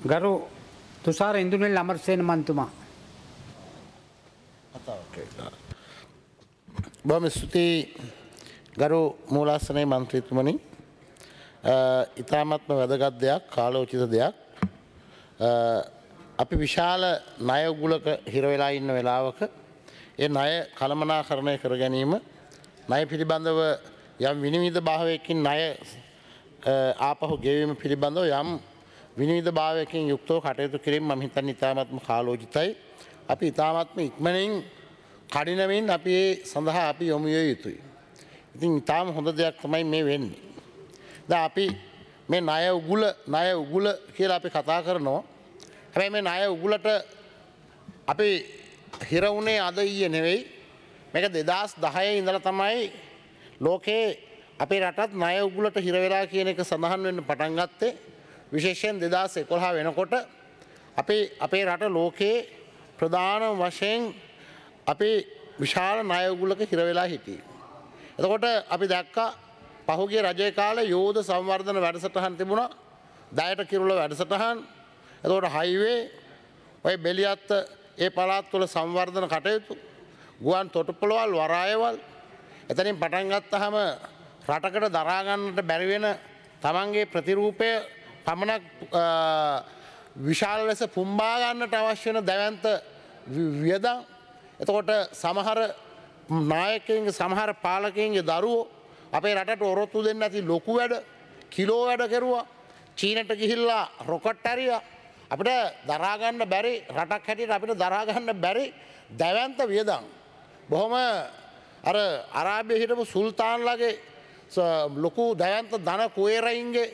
ගරු තුෂාර ඉන්දුනිල් අමරසේන මන්තුමා. බොහොම ස්තුතියි ගරු මූලාසනයේ මන්ත්‍රීතුමනි. ඉතාමත්ම වැදගත් දෙයක්, කාලෝචිත දෙයක්. අපි විශාල ණය උගුලක හිර වෙලා ඉන්න වෙලාවක ඒ ණය කළමනාකරණය කර ගැනීම, ණය පිළිබඳව යම් විනිවිද භාවයකින් ණය ආපහු ගෙවීම පිළිබඳව යම් විනිවිද භාවයකින් යුක්තව කටයුතු කිරීම මම හිතන්නේ ඉතාමත්ම කාලෝචිතයි. අපි ඉතාමත්ම ඉක්මනින් කඩිනමින් අපි ඒ සඳහා අපි යොමු විය යුතුයි. ඉතින් ඉතාම හොඳ දෙයක් තමයි මේ වෙන්නේ. දැන් අපි මේ ණය උගුල කියලා අපි කතා කරනවා. හැබැයි මේ ණය උගුලට අපි හිර වුණේ අද ඊයේ නෙවෙයි. මේක 2010 ඉඳලා තමයි ලෝකේ අපේ රටත් ණය උගුලට හිර වෙලා කියන එක සඳහන් වෙන්න පටන් ගත්තේ. විශේෂයෙන් 2011 වෙනකොට අපේ රට ලෝකේ ප්‍රධාන වශයෙන් අපි විශාල ණය උගුලක හිර වෙලා හිටියේ. එතකොට අපි දැක්කා පහුගිය රජයේ කාලේ යෝධ සංවර්ධන වැඩසටහන් තිබුණා. දයට කිරුළ වැඩසටහන්. එතකොට හයිවේ ඔය බෙලියත්ත ඒ පළාත් වල සංවර්ධන කටයුතු, ගුවන් තොටුපළවල්, වරායවල් එතනින් පටන් ගත්තාම රටකට දරා ගන්නට බැරි වෙන තමන්ගේ ප්‍රතිරූපය පමණක් විශාල ලෙස පුම්බා ගන්නට අවශ්‍ය වෙන දැවැන්ත වියදම්. එතකොට සමහර නායකයින්ගේ සමහර පාලකයින්ගේ දරුවෝ අපේ රටට ඔරොත්තු දෙන්න නැති ලොකු වැඩ කිලෝ වැඩ කෙරුවා. චීනට ගිහිල්ලා රොකට් ඇරියා. අපිට දරා ගන්න බැරි රටක් හැටියට අපිට දරා ගන්න බැරි දැවැන්ත වියදම්. බොහොම අර අරාබියේ හිටපු සුල්තාන්ලාගේ ලොකු දැවැන්ත ධන කුවේරයින්ගේ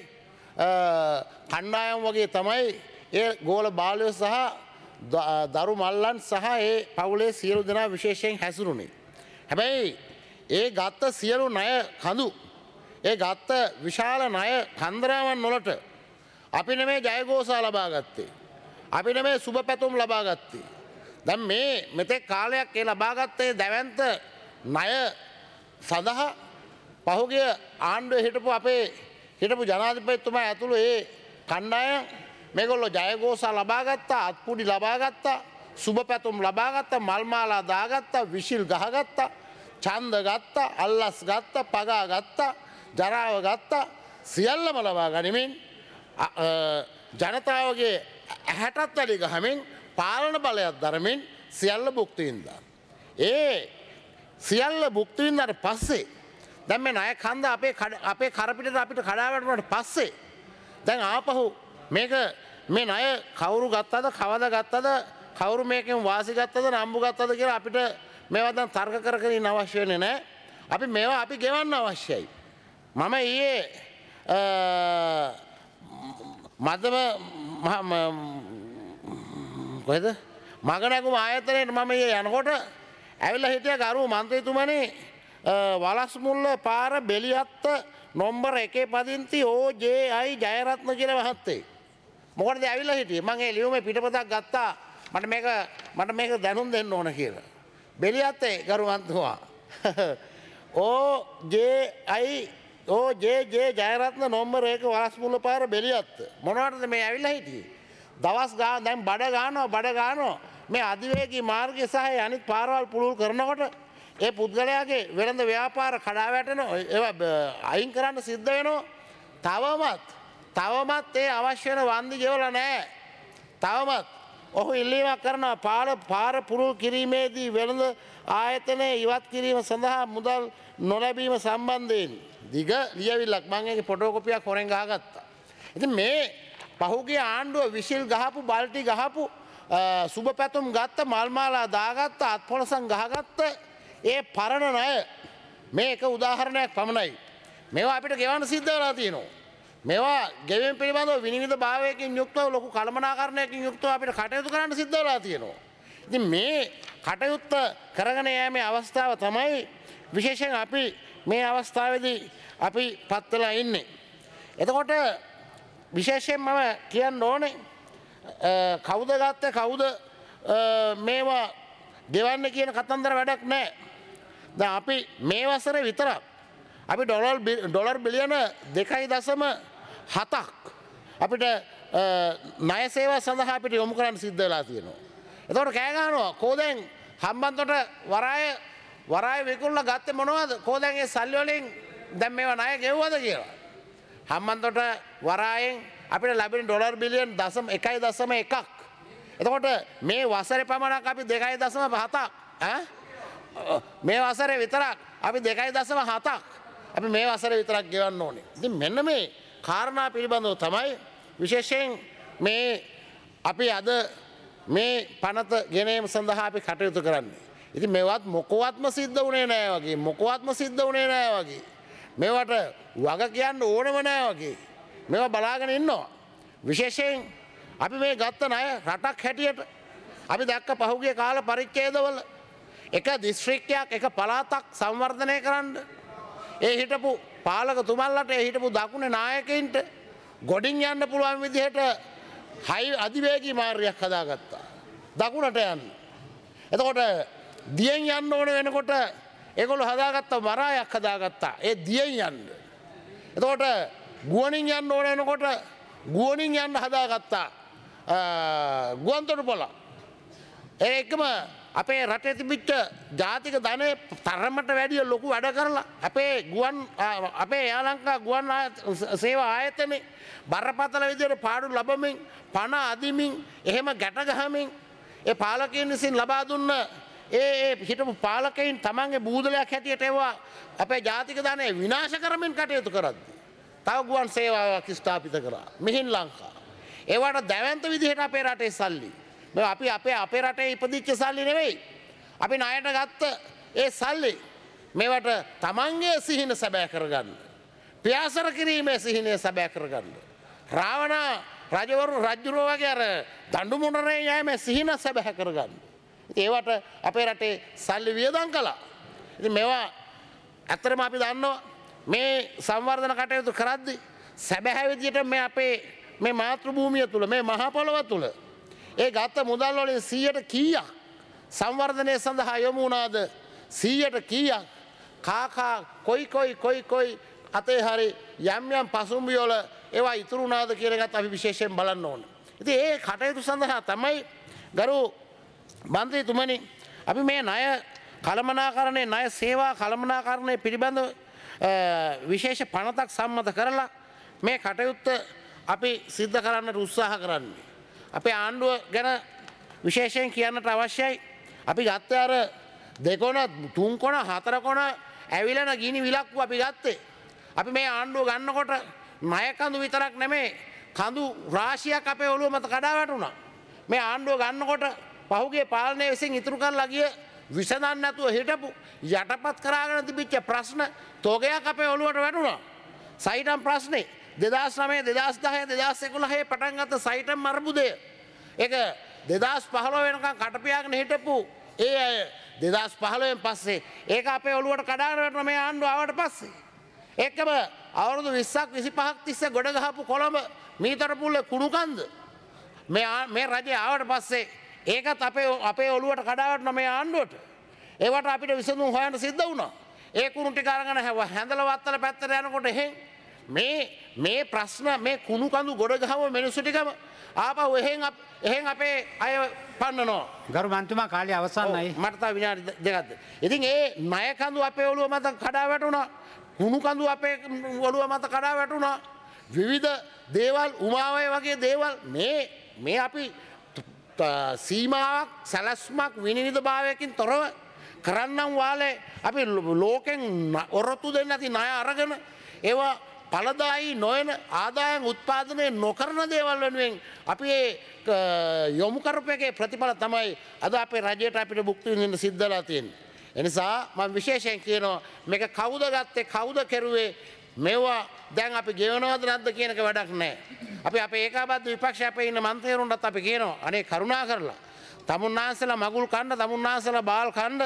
කණ්ඩායම් වගේ තමයි ඒ ගෝල බාලයෝ සහ දරු මල්ලන් සහ ඒ පවුලේ සියලු දෙනා විශේෂයෙන් හැසිරුණේ. හැබැයි ඒ ගත්ත සියලු ණය කඳු, ඒ ගත්ත විශාල ණය කන්දරාවන් වලට අපි නෙමේ ජයഘോഷා ලබා ගත්තේ. අපි නෙමේ සුබ පැතුම් ලබා ගත්තේ. දැන් මේ මෙතෙක් කාලයක් ඒ ලබා ගත්තේ දැවැන්ත ණය සඳහා පහුගිය ආණ්ඩුවේ හිටපු ජනාධිපතිතුමා ඇතුළු ඒ කණ්ඩායම් මේගොල්ලෝ ජයഘോഷා ලබා ගත්තා, අත්පුඩි ලබා ගත්තා, සුබ පැතුම් ලබා ගත්තා, මල් මාලා දාගත්තා, විසිල් ගහගත්තා, ඡන්ද ගත්තා, අල්ලස් ගත්තා, පගා ගත්තා, ජරාව ගත්තා, සියල්ලම ලබා ගනිමින් ජනතාවගේ ඇහැටත් වැඩි ගහමින් පාලන බලයක් දරමින් සියල්ල භුක්ති විඳා. ඒ සියල්ල භුක්ති විඳාට පස්සේ දැන් මේ ණය කන්ද අපේ කරපිටට අපිට කඩා වැටුණාට පස්සේ දැන් ආපහු මේක මේ ණය කවුරු ගත්තද, කවද ගත්තද, කවුරු මේකෙන් වාසි ගත්තද, නම්බු ගත්තද කියලා අපිට මේවා දැන් තර්ක කර කර ඉන්න අවශ්‍ය වෙන්නේ නැහැ. අපි මේවා අපි ගෙවන්න අවශ්‍යයි. මම ඊයේ මධ්‍යම කොහෙද මගනැගුම ආයතනයට මම ඊයේ යනකොට ඇවිල්ලා හිටියා ගරු මන්ත්‍රීතුමනි වලස්මුල්ල පාර බෙලියත්ත නොම්බර 1 පදිංචි OJI ජයරත්න කියලා මහත්තයෙක්. මොකටද ඇවිල්ලා හිටියේ? මම ඒ ලියුමේ පිටපතක් ගත්තා. මට මේක දැනුම් දෙන්න ඕන කියලා. බෙලියත්තේ ගරු මන්ත්‍රීතුමා OJJ ජයරත්න නොම්බර 1 වලස්මුල්ල පාර බෙලියත්ත. මොනවටද මේ ඇවිල්ලා හිටියේ? දවස් ගාන දැන් බඩ ගන්නවා මේ අධිවේගී මාර්ගය සහ අනිත් පාරවල් පුළුල් කරනකොට ඒ පුද්ගලයාගේ වෙළඳ ව්‍යාපාර කඩා වැටෙනවා. ඒවා අයින් කරන්න සිද්ධ වෙනවා. තවමත් ඒ අවශ්‍ය වෙන වන්දි ගෙවලා නැහැ. තවමත් ඔහු ඉල්ලීමක් කරනවා පාර පුළුල් කිරීමේදී වෙළඳ ආයතනයේ ඉවත් කිරීම සඳහා මුදල් නොලැබීම සම්බන්ධයෙන් දිග ලියවිල්ලක් මම ඒකේ ෆොටෝකොපියක් හොරෙන් ගහගත්තා. ඉතින් මේ පහුගිය ආණ්ඩුව විසිල් ගහපු, බල්ටි ගහපු, සුබ පැතුම් ගත්ත, මල් මාලා දාගත්ත, අත්පොලසන් ගහගත්ත ඒ පරණ ණය මේ එක උදාහරණයක් පමණයි. මේවා අපිට ගෙවන්න සිද්ධ වෙලා තියෙනවා. මේවා ගෙවීම පිළිබඳව විනිවිද භාවයකින් යුක්තව ලොකු කළමනාකරණයකින් යුක්තව අපිට කටයුතු කරන්න සිද්ධ වෙලා තියෙනවා. ඉතින් මේ කටයුත්ත කරගෙන යෑමේ අවස්ථාව තමයි විශේෂයෙන් අපි මේ අවස්ථාවේදී අපි පත් වෙලා ඉන්නේ. එතකොට විශේෂයෙන් මම කියන්න ඕනේ කවුද ගත්තේ කවුද මේවා ගෙවන්න කියන කතන්දර වැඩක් නැහැ. දැන් අපි මේ වසරේ විතරක් අපි ඩොලර් බිලියන 2.7ක් අපිට ණය සේවා සඳහා අපිට යොමු කරන්න සිද්ධ වෙලා තියෙනවා. එතකොට කෑ ගහනවා කෝදෙන් හම්බන්තොට වරාය විකුණලා ගත්තේ මොනවද? කෝදෙන් ඒ සල්ලි වලින් දැන් මේවා ණය ගෙවුවද කියලා. හම්බන්තොට වරායෙන් අපිට ලැබෙන ඩොලර් බිලියන් 1.1ක්. එතකොට මේ වසරේ පමණක් අපි 2.7ක් මේ වසරේ විතරක් අපි 2.7ක් අපි මේ වසරේ විතරක් ගෙවන්න ඕනේ. ඉතින් මෙන්න මේ කාරණා පිළිබඳව තමයි විශේෂයෙන් මේ අපි අද මේ පනත ගෙනීම සඳහා අපි කටයුතු කරන්නේ. ඉතින් මේවත් මොකවත්ම සිද්ධ වුණේ නෑ වගේ මොකවත්ම සිද්ධ වුණේ නෑ වගේ මේවට වග කියන්න ඕනෙම නෑ වගේ මේවා බලාගෙන ඉන්නවා. විශේෂයෙන් අපි මේ ගත්ත ණය රටක් හැටියට අපි දැක්ක පහුගිය කාල පරිච්ඡේදවල එක දිස්ත්‍රික්කයක් එක පළාතක් සංවර්ධනය කරන්න ඒ හිටපු පාලකතුමන්ලට ඒ හිටපු දකුණේ නායකයින්ට ගොඩින් යන්න පුළුවන් විදිහට අධිවේගී මාර්ගයක් හදාගත්තා දකුණට යන්න. එතකොට දියෙන් යන්න ඕන වෙනකොට ඒගොල්ලෝ හදාගත්ත වරායක් හදාගත්තා ඒ දියෙන් යන්න. එතකොට ගුවනින් යන්න ඕන වෙනකොට ගුවනින් යන්න හදාගත්තා ගුවන්තොටුපොළ. ඒකම අපේ රටේ තිබිච්ච ජාතික ධනය තරමට වැඩිය ලොකු වැඩ කරලා අපේ යාලංකා ගුවන් සේවා ආයතනේ බරපතල විදිහට පාඩු ලබමින් පණ අදිමින් එහෙම ගැට ගහමින් ඒ පාලකයන් විසින් ලබා දුන්න ඒ හිටපු පාලකයින් තමන්ගේ බූදලයක් හැටියට ඒවා අපේ ජාතික ධනය විනාශ කරමින් කටයුතු කරද්දී තව ගුවන් සේවාවක් ස්ථාපිත කරා මිහින් ලංකා. ඒවට දැවැන්ත විදිහට අපේ රටේ සල්ලි අපි අපේ රටේ ඉපදිච්ච සල්ලි නෙවෙයි. අපි ණයට ගත්ත ඒ සල්ලි මේවට තමන්ගේ සිහින සැබෑ කරගන්න. පියාසර කිරීමේ සිහිනය සැබෑ කරගන්න. රාවණ රජවරු රජුරෝ වගේ අර දඬු මුණරේ යෑමේ සිහින සැබෑ කරගන්න. ඉතින් ඒවට අපේ රටේ සල්ලි වියදම් කළා. ඉතින් මේවා ඇත්තටම අපි දන්නවා මේ සංවර්ධන කටයුතු කරද්දී සැබෑ විදියට මේ අපේ මේ මාතෘ භූමිය තුල මේ මහා පොළව තුල ඒ ගත්ත මුදල් වලින් 100ට කීයක් සංවර්ධනය සඳහා යොමු වුණාද 100ට කීයක් කාකා කොයි අතේ හරි යම් පසුම්බිය වල ඒවා ඉතුරු වුණාද කියන එකත් අපි විශේෂයෙන් බලන්න ඕන. ඉතින් ඒ කටයුතු සඳහා තමයි ගරු මන්ත්‍රීතුමනි අපි මේ ණය කළමනාකරණය ණය සේවා කළමනාකරණය පිළිබඳව විශේෂ පනතක් සම්මත කරලා මේ කටයුත්ත අපි සිද්ධ කරන්නට උත්සාහ කරන්නේ. අපේ ආණ්ඩුව ගැන විශේෂයෙන් කියන්නට අවශ්‍යයි. අපි ගත්තේ අර දෙකොන තුන්කොන හතරකොන ඇවිලෙන ගිනි විලක්කු අපි ගත්තේ. අපි මේ ආණ්ඩුව ගන්නකොට ණය කඳු විතරක් නෙමේ කඳු රාශියක් අපේ ඔළුව මත කඩා වැටුණා. මේ ආණ්ඩුව ගන්නකොට පහුගිය පාලනය විසින් ඉතුරු කරලා ගිය විසඳන්න නැතුව හිටපු යටපත් කරාගෙන තිබිච්ච ප්‍රශ්න තෝගයක් අපේ ඔළුවට වැටුණා. සයිටම් ප්‍රශ්නේ 2009 2010 2011 පටන් ගත්ත සයිටම් අර්බුදය ඒක 2015 වෙනකන් කටපියාගෙන හිටපු ඒ අය 2015න් පස්සේ ඒක අපේ ඔළුවට කඩාගෙන වැටුණා මේ ආණ්ඩුව ආවට පස්සේ. ඒකම අවුරුදු 20ක් 25ක් තිස්සේ ගොඩ ගහපු කොළඹ මීතර පුල්ලේ කුණුකන්ද මේ රජය ආවට පස්සේ ඒකත් අපේ ඔළුවට කඩා වැටුණා මේ ආණ්ඩුවට. ඒවට අපිට විසඳුම් හොයන්න සිද්ධ වුණා. ඒ කුණු ටික අරගෙන හැඳල වත්තල පැත්තට යනකොට එහෙන් මේ ප්‍රශ්න මේ කුණු කඳු ගොඩ ගහම මිනිස්සු ටිකම ආපහු එහෙන් අපේ අය පන්නනවා. ගරු මන්ත්‍රීතුමා කාලය අවසන්යි. මට තව විනාඩි දෙකක්ද. ඉතින් ඒ ණය කඳු අපේ ඔළුව මත කඩා වැටුණා. කුණු කඳු අපේ ඔළුව මත කඩා වැටුණා. විවිධ දේවල් උමාවය වගේ දේවල් මේ අපි සීමාවක් සැලැස්මක් විනිවිදභාවයකින් තොරව කරන්නම් වාලේ අපි ලෝකෙන් ඔරොත්තු දෙන්න නැති ණය අරගෙන ඒවා පළදායි නොවන ආදායම් උත්පාදනය නොකරන දේවල් වෙනුවෙන් අපි යොමු කරපු එකේ ප්‍රතිඵල තමයි අද අපේ රජයට අපිට භුක්ති විඳින්න සිද්ධ වෙලා තියෙන්නේ. ඒ නිසා මම විශේෂයෙන් කියනවා මේක කවුද ගත්තේ කවුද කෙරුවේ මේවා දැන් අපි ගෙවනවද නැද්ද කියන එක වැඩක් නැහැ. අපි අපේ ඒකාබද්ධ විපක්ෂය අපේ ඉන්න මන්ත්‍රීවරුන්ටත් අපි කියනවා අනේ කරුණා කරලා තමුන්නාන්සලා මගුල් කන්න තමුන්නාන්සලා බාල් කන්න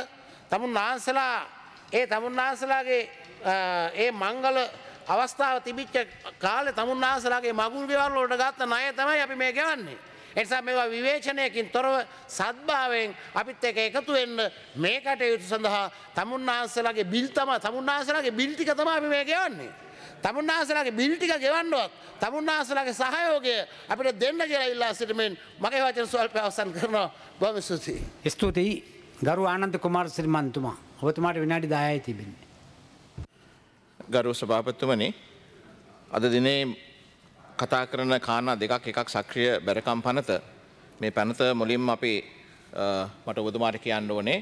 තමුන්නාන්සලාගේ ඒ මංගල අවස්ථාව තිබිච්ච කාලේ තමුන්නාන්සලාගේ මගුල් ගෙවල් වලට ගත්ත ණය තමයි අපි මේ ගෙවන්නේ. ඒ නිසා මේවා විවේචනයකින් තොරව සද්භාවයෙන් අපිත් එක්ක එකතු වෙන්න මේ කටයුතු සඳහා තමුන්නාන්සලාගේ බිල් ටික තමයි අපි මේ ගෙවන්නේ. තමුන්නාසලාගේ බිල් ටික ගෙවන්නවත් තමුන්නාසලාගේ සහයෝගය අපිට දෙන්න කියලා ඉල්ලා සිටමින් මගේ වචන ස්වල්ප අවසන් කරනවා. බොහොම ස්තුතියි. ස්තුතියි ගරු ආනන්ද කුමාර සිරිමන්තුමා. ඔබතුමාට විනාඩි 10යි තිබෙන්නේ. ගරු සභාපතිතුමනි, අද දිනේ කතා කරන කාරණා දෙකක්, එකක් සක්‍රිය බැරකම් පනත. මේ පනත මුලින්ම අපි මට ඔබතුමාට කියන්න ඕනේ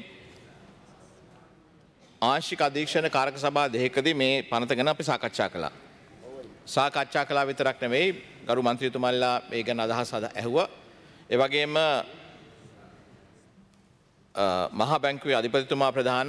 ආංශික අධීක්ෂණ කාරක සභා දෙකකදී මේ පනත ගැන අපි සාකච්ඡා කළා. සාකච්ඡා කළා විතරක් නෙවෙයි, ගරු මන්ත්‍රීතුමන්ලා මේ ගැන අදහස් ඇහුවා. ඒ වගේම මහා බැංකුවේ අධිපතිතුමා ප්‍රධාන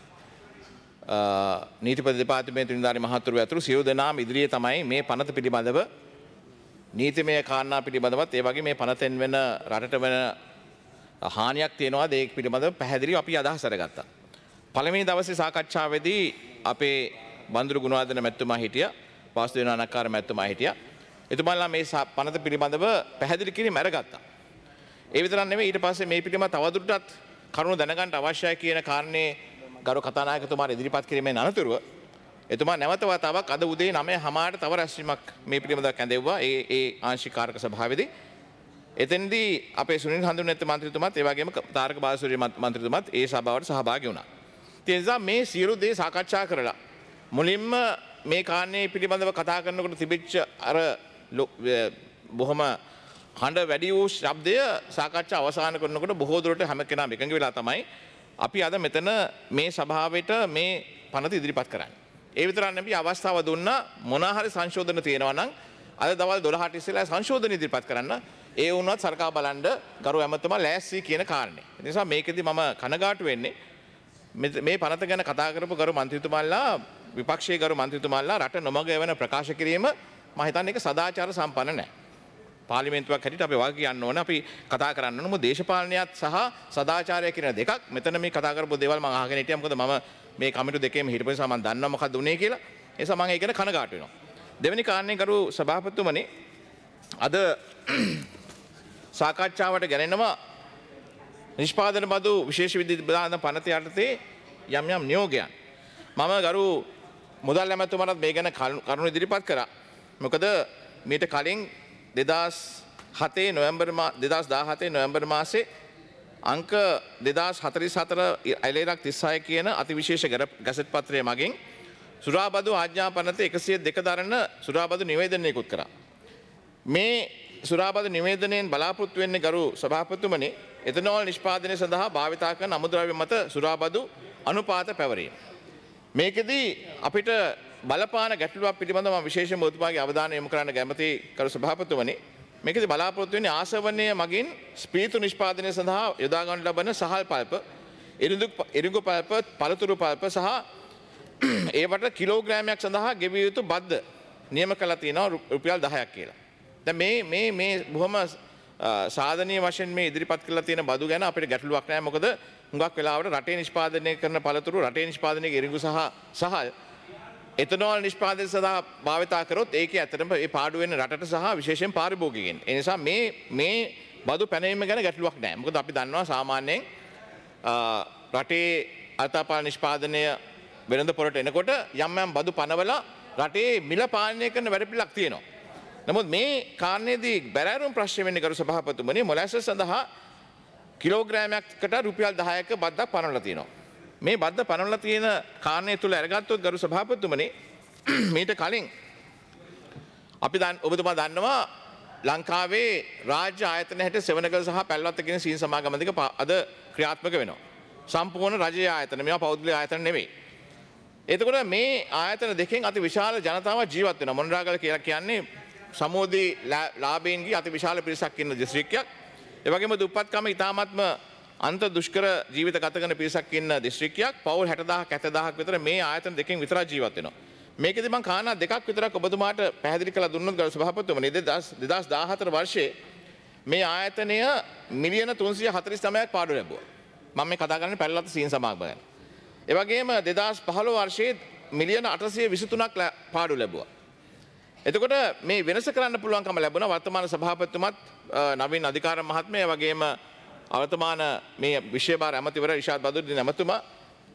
නීතිපති දෙපාර්තමේන්තු නිලධාරි මහතුරු ඇතුළු සියලු දෙනාම ඉදිරියේ තමයි මේ පනත පිළිබඳව නීතිමය කාරණා පිළිබඳවත් ඒ වගේ මේ පනතෙන් වෙන රටට වෙන හානියක් තියෙනවාද ඒක පිළිබඳව පැහැදිලිව අපි අදහස් අරගත්තා. පළවෙනි දවසේ සාකච්ඡාවේදී අපේ බන්දුරු ගුණවර්ධන මැතිතුමා හිටියා, වාසුදේව නානක්කාර මැතිතුමා හිටියා. එතුමාලා මේ පනත පිළිබඳව පැහැදිලි කිරීම අරගත්තා. ඒ විතරක් නෙවෙයි, ඊට පස්සේ මේ පිළිබඳව තවදුරටත් කරුණු දැනගන්න අවශ්‍යයි කියන කාරණේ ගරු කතානායකතුමාට ඉදිරිපත් කිරීමෙන් අනතුරුව එතුමා නැවත වතාවක් අද උදේ 9:00ට තව රැස්වීමක් මේ පිළිබඳව කැඳෙව්වා ඒ ආංශික කාරක සභාවේදී. එතෙන්දී අපේ සුනිල් හඳුනගත්ත මන්ත්‍රීතුමාත් ඒ වගේම තාරක බාලසූරිය මන්ත්‍රීතුමාත් ඒ සභාවට සහභාගී වුණා. ඒ නිසා මේ සියලු දේ සාකච්ඡා කරලා මුලින්ම මේ කාරණේ පිළිබඳව කතා කරනකොට තිබිච්ච අර බොහොම හඬ වැඩි වූ ශබ්දය සාකච්ඡා අවසන් කරනකොට බොහෝ දුරට හැම කෙනාම එකඟ වෙලා තමයි අපි අද මෙතන මේ සභාවට මේ පනත ඉදිරිපත් කරන්නේ. ඒ විතරක් නෙවෙයි, අවස්ථාව දුන්නා මොනවා හරි සංශෝධන තියෙනවා නම් අද දවල් 12ට ඉස්සෙල්ලා සංශෝධන ඉදිරිපත් කරන්න. ඒ වුණත් සරකා බලන්න ගරු ඇමතුමා ලෑස්ති කියන කාරණේ. ඒ නිසා මේකෙදි මම කනගාටු වෙන්නේ මේ පනත ගැන කතා කරපු ගරු මන්ත්‍රීතුමාලා, විපක්ෂයේ ගරු මන්ත්‍රීතුමාලා රට නොමග යවන ප්‍රකාශ කිරීම මම හිතන්නේ ඒක සදාචාර සම්පන්න නැහැ. පාර්ලිමේන්තුවක් හැටියට අපි වාගේ කියන්න ඕන, අපි කතා කරන්න ඕන මොකද දේශපාලනයත් සහ සදාචාරය කියන දෙකක්. මෙතන මේ කතා කරපු දේවල් මම අහගෙන හිටියා, මොකද මම මේ කමිටු දෙකේම හිටපු නිසා මම දන්නවා මොකක්ද උනේ කියලා. ඒ නිසා මම ඒක ගැන කනගාටු වෙනවා. දෙවෙනි කාරණේ ගරු සභාපතිතුමනි, අද සාකච්ඡාවට ගැනෙනවා නිෂ්පාදන බදු විශේෂ විධාන පනත යටතේ යම් යම් නියෝගයන්. මම ගරු මුදල් ඇමතුමාට මේ ගැන කරුණු ඉදිරිපත් කරා. මොකද මීට කලින් 2017 නොවැම්බර් මාසේ අංක 2044 අයලේරක් 36 කියන අතිවිශේෂ ගැසට් පත්‍රය මගින් සුරාබදු ආඥා පනත 102 දරන සුරාබදු නිවේදනය නිකුත් කරා. මේ සුරාබදු නිවේදනයෙන් බලාපොරොත්තු වෙන්නේ ගරු සභාපතිතුමනි, එතනෝල් නිෂ්පාදනය සඳහා භාවිතා කරන අමුද්‍රව්‍ය මත සුරාබදු අනුපාත පැවරීම. මේකෙදී අපිට බලපාන ගැටලුවක් පිළිබඳව මම විශේෂයෙන්ම ඔබතුමාගේ අවධානය යොමු කරන්න කැමතියි ගරු සභාපතිතුමනි. මේකෙදී බලාපොරොත්තු වෙන්නේ ආසවනය මගින් ස්පීතු නිෂ්පාදනය සඳහා යොදා ගන්න ලබන සහල් පල්ප, ඉරිඟු පල්ප, පළතුරු පල්ප සහ ඒවට කිලෝග්‍රෑමයක් සඳහා ගෙවිය යුතු බද්ද නියම කරලා තියෙනවා රුපියල් 10ක් කියලා. දැන් මේ බොහොම සාධනීය වශයෙන් මේ ඉදිරිපත් කරලා තියෙන බදු ගැන අපිට ගැටලුවක් නැහැ. මොකද හුඟක් වෙලාවට රටේ නිෂ්පාදනය කරන පළතුරු, රටේ නිෂ්පාදනය කරන ඉරිඟු සහ සහල් එතනෝල් නිෂ්පාදනය සඳහා භාවිතා කරොත් ඒකේ ඇත්තටම ඒ පාඩු වෙන රටට සහ විශේෂයෙන් පාරිභෝගිකයන්. ඒ නිසා මේ බදු පැනවීම ගැන ගැටලුවක් නැහැ. මොකද අපි දන්නවා සාමාන්‍යයෙන් රටේ අර්ථපාල නිෂ්පාදනය වෙළඳ පොළට එනකොට යම් යම් බදු පනවලා රටේ මිල පාලනය කරන වැඩපිළිවෙලක් තියෙනවා. නමුත් මේ කාරණේදී බැරෑරුම් ප්‍රශ්න වෙන්නේ ගරු සභාපතිතුමනි, මොලැසස් සඳහා කිලෝග්‍රෑමයකට රුපියල් 10ක බද්දක් පනවලා තියෙනවා. මේ බද්ද පනවලා තියෙන කාරණේ තුල අරගත්තොත් ගරු සභාපතිතුමනි, මීට කලින් අපි ඔබතුමා දන්නවා ලංකාවේ රාජ්‍ය ආයතන හැට සෙවණගල සහ පැල්වත්ත කියන සීන් සමාගම දෙක අද ක්‍රියාත්මක වෙනවා. සම්පූර්ණ රජයේ ආයතන, මේවා පෞද්ගලික ආයතන නෙවෙයි. එතකොට මේ ආයතන දෙකෙන් අති විශාල ජනතාවක් ජීවත් වෙනවා. මොණරාගල කියලා කියන්නේ සමෝදී ලාභීන්ගේ අති විශාල පිරිසක් ඉන්න දිස්ත්‍රික්කයක්. ඒ වගේම දුප්පත්කම ඉතාමත්ම අන්ත දුෂ්කර ජීවිත ගත කරන පිරිසක් ඉන්න දිස්ත්‍රික්කයක්. පවුල් 60,000ක් 70,000ක් විතර මේ ආයතන දෙකෙන් විතරක් ජීවත් වෙනවා. මේකෙදි මම කාරණා දෙකක් විතරක් ඔබතුමාට පැහැදිලි කරලා දුන්නොත් ගරු සභාපතිතුමනි, 2014 වර්ෂයේ මේ ආයතනය මිලියන 349ක් පාඩු ලැබුවා. මම මේ කතා කරන්නේ පැල්ලත් සීන් සමාගම ගැන. ඒ වගේම 2015 වර්ෂයේ මිලියන 823ක් පාඩු ලැබුවා. එතකොට මේ වෙනස කරන්න පුළුවන්කම ලැබුණා වර්තමාන සභාපතිතුමත් නවීන් අධිකාර මහත්මයා වගේම වර්තමාන මේ විශේෂ භාර ඇමතිවර ඉෂාත් බදුද්දීන් ඇමතුමා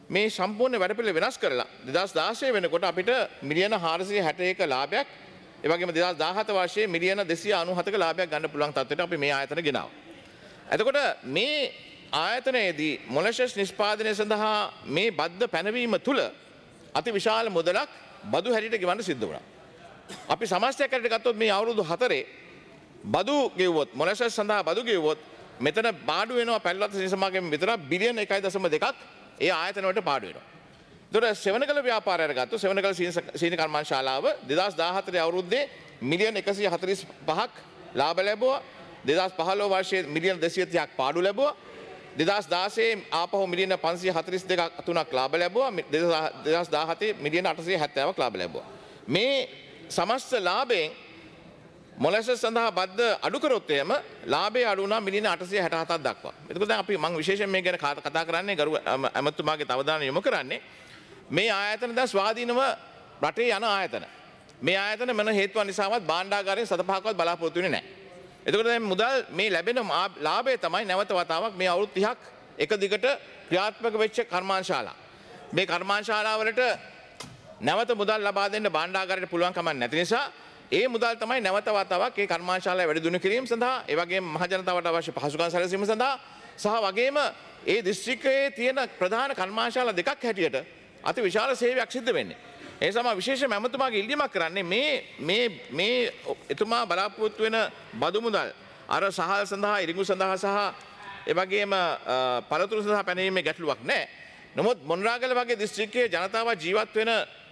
මේ සම්පූර්ණ වැඩපිළිවෙල වෙනස් කරලා 2016 වෙනකොට අපිට මිලියන 461 ලාභයක් ඒ වගේම 2017 වර්ෂයේ මිලියන 297ක ලාභයක් ගන්න පුළුවන් තත්ත්වයට අපි මේ ආයතන ගෙනාවා. එතකොට මේ ආයතනයේදී මොලෙසස් නිෂ්පාදනය සඳහා මේ බද්ධ පැනවීම තුළ අති විශාල මුදලක් බදු හැටියට ගෙවන්න සිද්ධ වුණා. අපි සමස්තයක් හැටියට ගත්තොත් මේ අවුරුදු 4 බදු ගෙවුවොත් මොලෙසස් සඳහා බදු ගෙවුවොත් මෙතන පාඩු වෙනවා පැල්ලත් සීනි සමාගම විතර බිලියන 1.2ක් ඒ ආයතන වලට පාඩු වෙනවා. ඒතකොට සෙවණකල ව්‍යාපාරයට ගත්තොත් සෙවණකල සීනි කර්මාන්තශාලාව 2014 අවුරුද්දේ මිලියන 145ක් ලාභ ලැබුවා. 2015 වර්ෂයේ මිලියන 230ක් පාඩු ලැබුවා. 2016 ආපහු මිලියන 542ක් තුනක් ලාභ ලැබුවා. 2017 මිලියන 870ක් ලාභ ලැබුවා. මේ සමස්ත ලාභයෙන් මොලෙසස් සඳහා බද්ධ අඩු කරොත් එහෙම ලාභය අඩු වුණා මිලියන 867ක් දක්වා. එතකොට දැන් අපි මම විශේෂයෙන් මේ ගැන කතා කරන්නේ ගරු ඇමතුමාගේ අවධානය යොමු කරන්නේ මේ ආයතන දැන් ස්වාධීනව රටේ යන ආයතන. මේ ආයතන මොන හේතුවක් නිසාවත් භාණ්ඩාගාරයෙන් 7.5ක්වත් බලාපොරොත්තු වෙන්නේ නැහැ. එතකොට දැන් මුදල් මේ ලැබෙන ලාභය තමයි නැවත වතාවක් මේ අවුරුදු 30ක් එක දිගට ක්‍රියාත්මක වෙච්ච කර්මාන්තශාලා. මේ කර්මාන්තශාලාවලට නැවත මුදල් ලබා දෙන්න භාණ්ඩාගාරයට පුළුවන් කමක් නැති නිසා ඒ මුදල් තමයි නැවත වතාවක් ඒ කර්මාන්තශාලාව වැඩි දියුණු කිරීම සඳහා ඒ වගේම මහ ජනතාවට අවශ්‍ය පහසුකම් සැලසීම සඳහා සහ වගේම ඒ දිස්ත්‍රික්කයේ තියෙන ප්‍රධාන කර්මාන්තශාලා දෙකක් හැටියට අති විශාල සේවයක් සිද්ධ වෙන්නේ. ඒ නිසා මම විශේෂයෙන්ම ඇමතුමාගේ ඉල්ලීමක් කරන්නේ මේ එතුමා බලාපොරොත්තු වෙන බදු මුදල් අර සහල් සඳහා ඉරිඟු සඳහා සහ ඒ වගේම පළතුරු සඳහා පැනීමේ ගැටලුවක් නැහැ. නමුත් මොණරාගල වගේ දිස්ත්‍රික්කයේ ජනතාව ජීවත් වෙන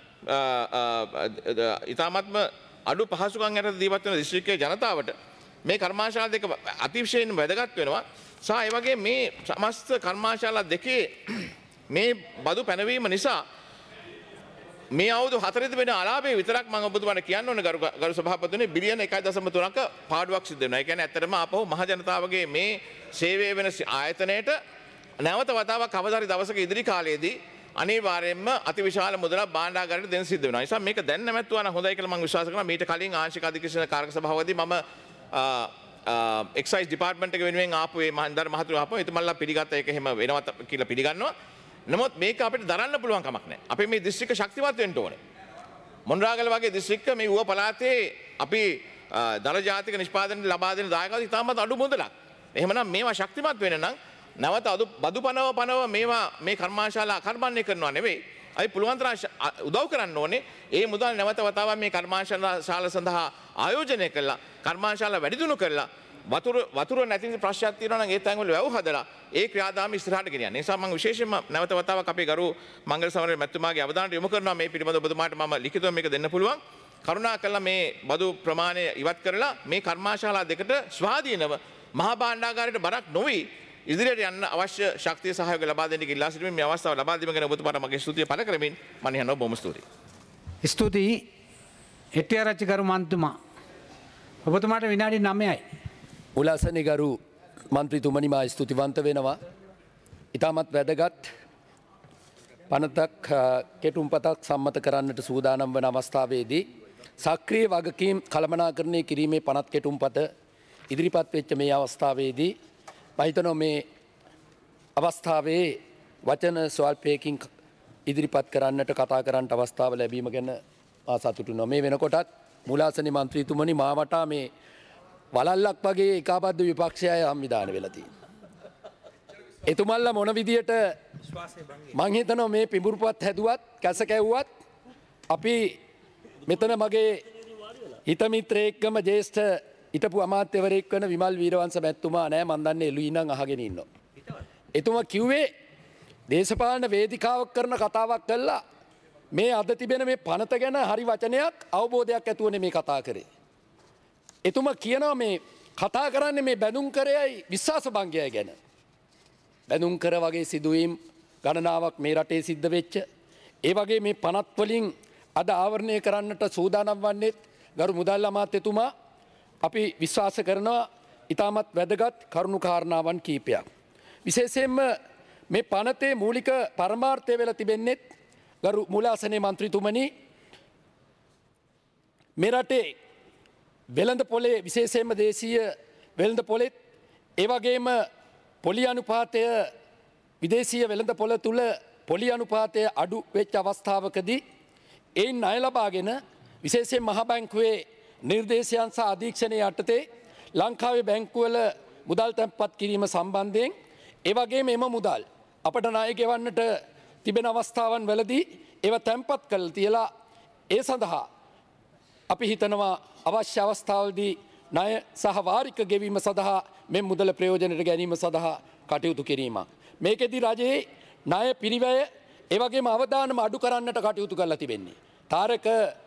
ඉතාමත්ම අඩු පහසුකම් යටතේ ජීවත් වෙන දිස්ත්‍රික්කයේ ජනතාවට මේ කර්මාන්තශාලා දෙක අතිශයින් වැදගත් වෙනවා. සහ ඒ වගේ මේ සමස්ත කර්මාන්තශාලා දෙකේ මේ බදු පැනවීම නිසා මේ අවුරුදු 4 වෙනි අලාභයේ විතරක් මම ඔබතුමාට කියන්න ඕනේ ගරු සභාපතිතුමනි බිලියන 1.3ක පාඩුවක් සිද්ධ වෙනවා. ඒ කියන්නේ ඇත්තටම ආපහු මහ ජනතාවගේ මේ සේවය වෙන ආයතනයේට නැවත වතාවක් කවදාරි දවසක ඉදිරි කාලයේදී අනිවාර්යයෙන්ම අතිවිශාල මුදලක් භාණ්ඩාගාරයට දෙන්න සිද්ධ වෙනවා. ඒ නිසා මේක දැන් නැමැත්තුවා නම් හොඳයි කියලා මම විශ්වාස කරනවා. මීට කලින් ආංශික අධිකෘෂ්ණ කාරක සභාවදී මම එක්සයිස් ඩිපාර්ට්මන්ට් එක වෙනුවෙන් ආපු මේ මහින්දාර මහතුරු ආපුවා. එතුමන්ලා පිළිගත්ත ඒක එහෙම වෙනවත් කියලා පිළිගන්නවා. නමුත් මේක අපිට දරන්න පුළුවන් කමක් නැහැ. අපි මේ දිස්ත්‍රික්ක ශක්තිමත් වෙන්න ඕනේ. මොණරාගල වගේ දිස්ත්‍රික්ක මේ ඌව පළාතේ අපි දර ජාතික නිෂ්පාදන ලබා දෙන දායකයෝ ඉතාමත් අඩු මුදලක්. එහෙමනම් මේවා ශක්තිමත් වෙන්න නම් නැවත බදු පනව මේවා මේ කර්මාන්තශාලා අකර්මණ්‍ය කරනවා නෙවෙයි. අපි පුළුවන් තරම් උදව් කරන්න ඕනේ. ඒ මුදල් නැවත වතාවක් මේ කර්මාන්තශාලා සඳහා ආයෝජනය කළා. කර්මාන්තශාලා වැඩි දියුණු කළා. වතුර නැති ප්‍රශ්නයක් තියෙනවා නම් ඒ තැන්වල වැව් හදලා ඒ ක්‍රියාදාම ඉස්සරහට ගෙනියන්න. ඒ නිසා මම විශේෂයෙන්ම නැවත වතාවක් අපේ ගරු මංගල සමරේ මැතිතුමාගේ අවධානයට යොමු කරනවා මේ පිළිබඳව ඔබතුමාට මම ලිඛිතව මේක දෙන්න පුළුවන්. කරුණාකරලා මේ බදු ප්‍රමාණය ඉවත් කරලා මේ කර්මාන්තශාලා දෙකට ස්වාධීනව මහා භාණ්ඩාගාරයට බරක් නොවි ඉදිරියට යන්න අවශ්‍ය ශක්තිය සහයෝගය ලබා දෙන්න කියලා ඉල්ලා සිටිමින් මේ අවස්ථාව ලබා දීම ගැන ඔබතුමාට මගේ ස්තුතිය පළ කරමින් මම යනවා බොහොම ස්තුතියි. ස්තුතියි හෙට්ටිආරච්චි ගරු මන්තුමා. ඔබතුමාට විනාඩි 9යි. මුලාසනි ගරු මන්ත්‍රීතුමනි මා ස්තුතිවන්ත වෙනවා. ඉතාමත් වැදගත් පනතක් කෙටුම්පතක් සම්මත කරන්නට සූදානම් වන අවස්ථාවේදී සක්‍රිය වගකීම් කළමනාකරණය කිරීමේ පනත් කෙටුම්පත ඉදිරිපත් වෙච්ච මේ අවස්ථාවේදී මම හිතනවා මේ අවස්ථාවේ වචන ස්වල්පයකින් ඉදිරිපත් කරන්නට කතා කරන්නට අවස්ථාව ලැබීම ගැන මා සතුටු වෙනවා. මේ වෙනකොටත් මුලාසනි මන්ත්‍රීතුමනි මා වටා මේ වලල්ලක් වගේ ඒකාබද්ධ විපක්ෂය සංවිධානය වෙලා තියෙනවා. එතුමල්ලා මොන විදියට මං හිතනවා මේ පිඹුරුපත් හැදුවත් කැස කැව්වත් අපි මෙතන මගේ හිතමිත්‍රයෙක්ම ජේෂ්ඨ හිටපු අමාත්‍යවරයෙක් වන විමල් වීරවංශ මැතිතුමා නෑ මන් දන්නේ එළුයි ඉඳන් අහගෙන ඉන්නවා. එතුමා කිව්වේ දේශපාලන වේදිකාවක් කරන කතාවක් කළා මේ අද තිබෙන මේ පනත ගැන හරි වචනයක් අවබෝධයක් ඇතුවනේ මේ කතා කරේ. එතුමා කියනවා මේ කතා කරන්නේ මේ බැඳුම් කරයයි විශ්වාස භංගයයි ගැන. බැඳුම් කර වගේ සිදුවීම් ගණනාවක් මේ රටේ සිද්ධ වෙච්ච. ඒ වගේ මේ පනත් වලින් අද ආවරණය කරන්නට සූදානම් වන්නේ ගරු මුදල් අමාත්‍යතුමා අපි විශ්වාස කරනවා ඉතාමත් වැදගත් කරුණු කාරණාවන් කීපයක්. විශේෂයෙන්ම මේ පනතේ මූලික පරමාර්ථය වෙලා තිබෙන්නේ ගරු මූලාසනයේ මන්ත්‍රීතුමනි මේ රටේ වෙළඳ පොලේ විශේෂයෙන්ම දේශීය වෙළඳ පොලෙත් ඒ වගේම පොලි අනුපාතය විදේශීය වෙළඳ පොළ තුල පොලි අනුපාතය අඩු වෙච්ච අවස්ථාවකදී එයින් ණය ලබාගෙන විශේෂයෙන් මහ බැංකුවේ නිර්දේශයන් සහ අධීක්ෂණය යටතේ ලංකාවේ බැංකුවල මුදල් තැන්පත් කිරීම සම්බන්ධයෙන් ඒ වගේම එම මුදල් අපට ණය ගෙවන්නට තිබෙන අවස්ථාවන් වලදී ඒව තැන්පත් කළ තියලා ඒ සඳහා අපි හිතනවා අවශ්‍ය අවස්ථාවලදී ණය සහ වාරික ගෙවීම සඳහා මෙම මුදල ප්‍රයෝජනයට ගැනීම සඳහා කටයුතු කිරීමක්. මේකෙදී රජයේ ණය පිරිවැය ඒ වගේම අවදානම අඩු කරන්නට කටයුතු කරලා තිබෙන්නේ. තාරක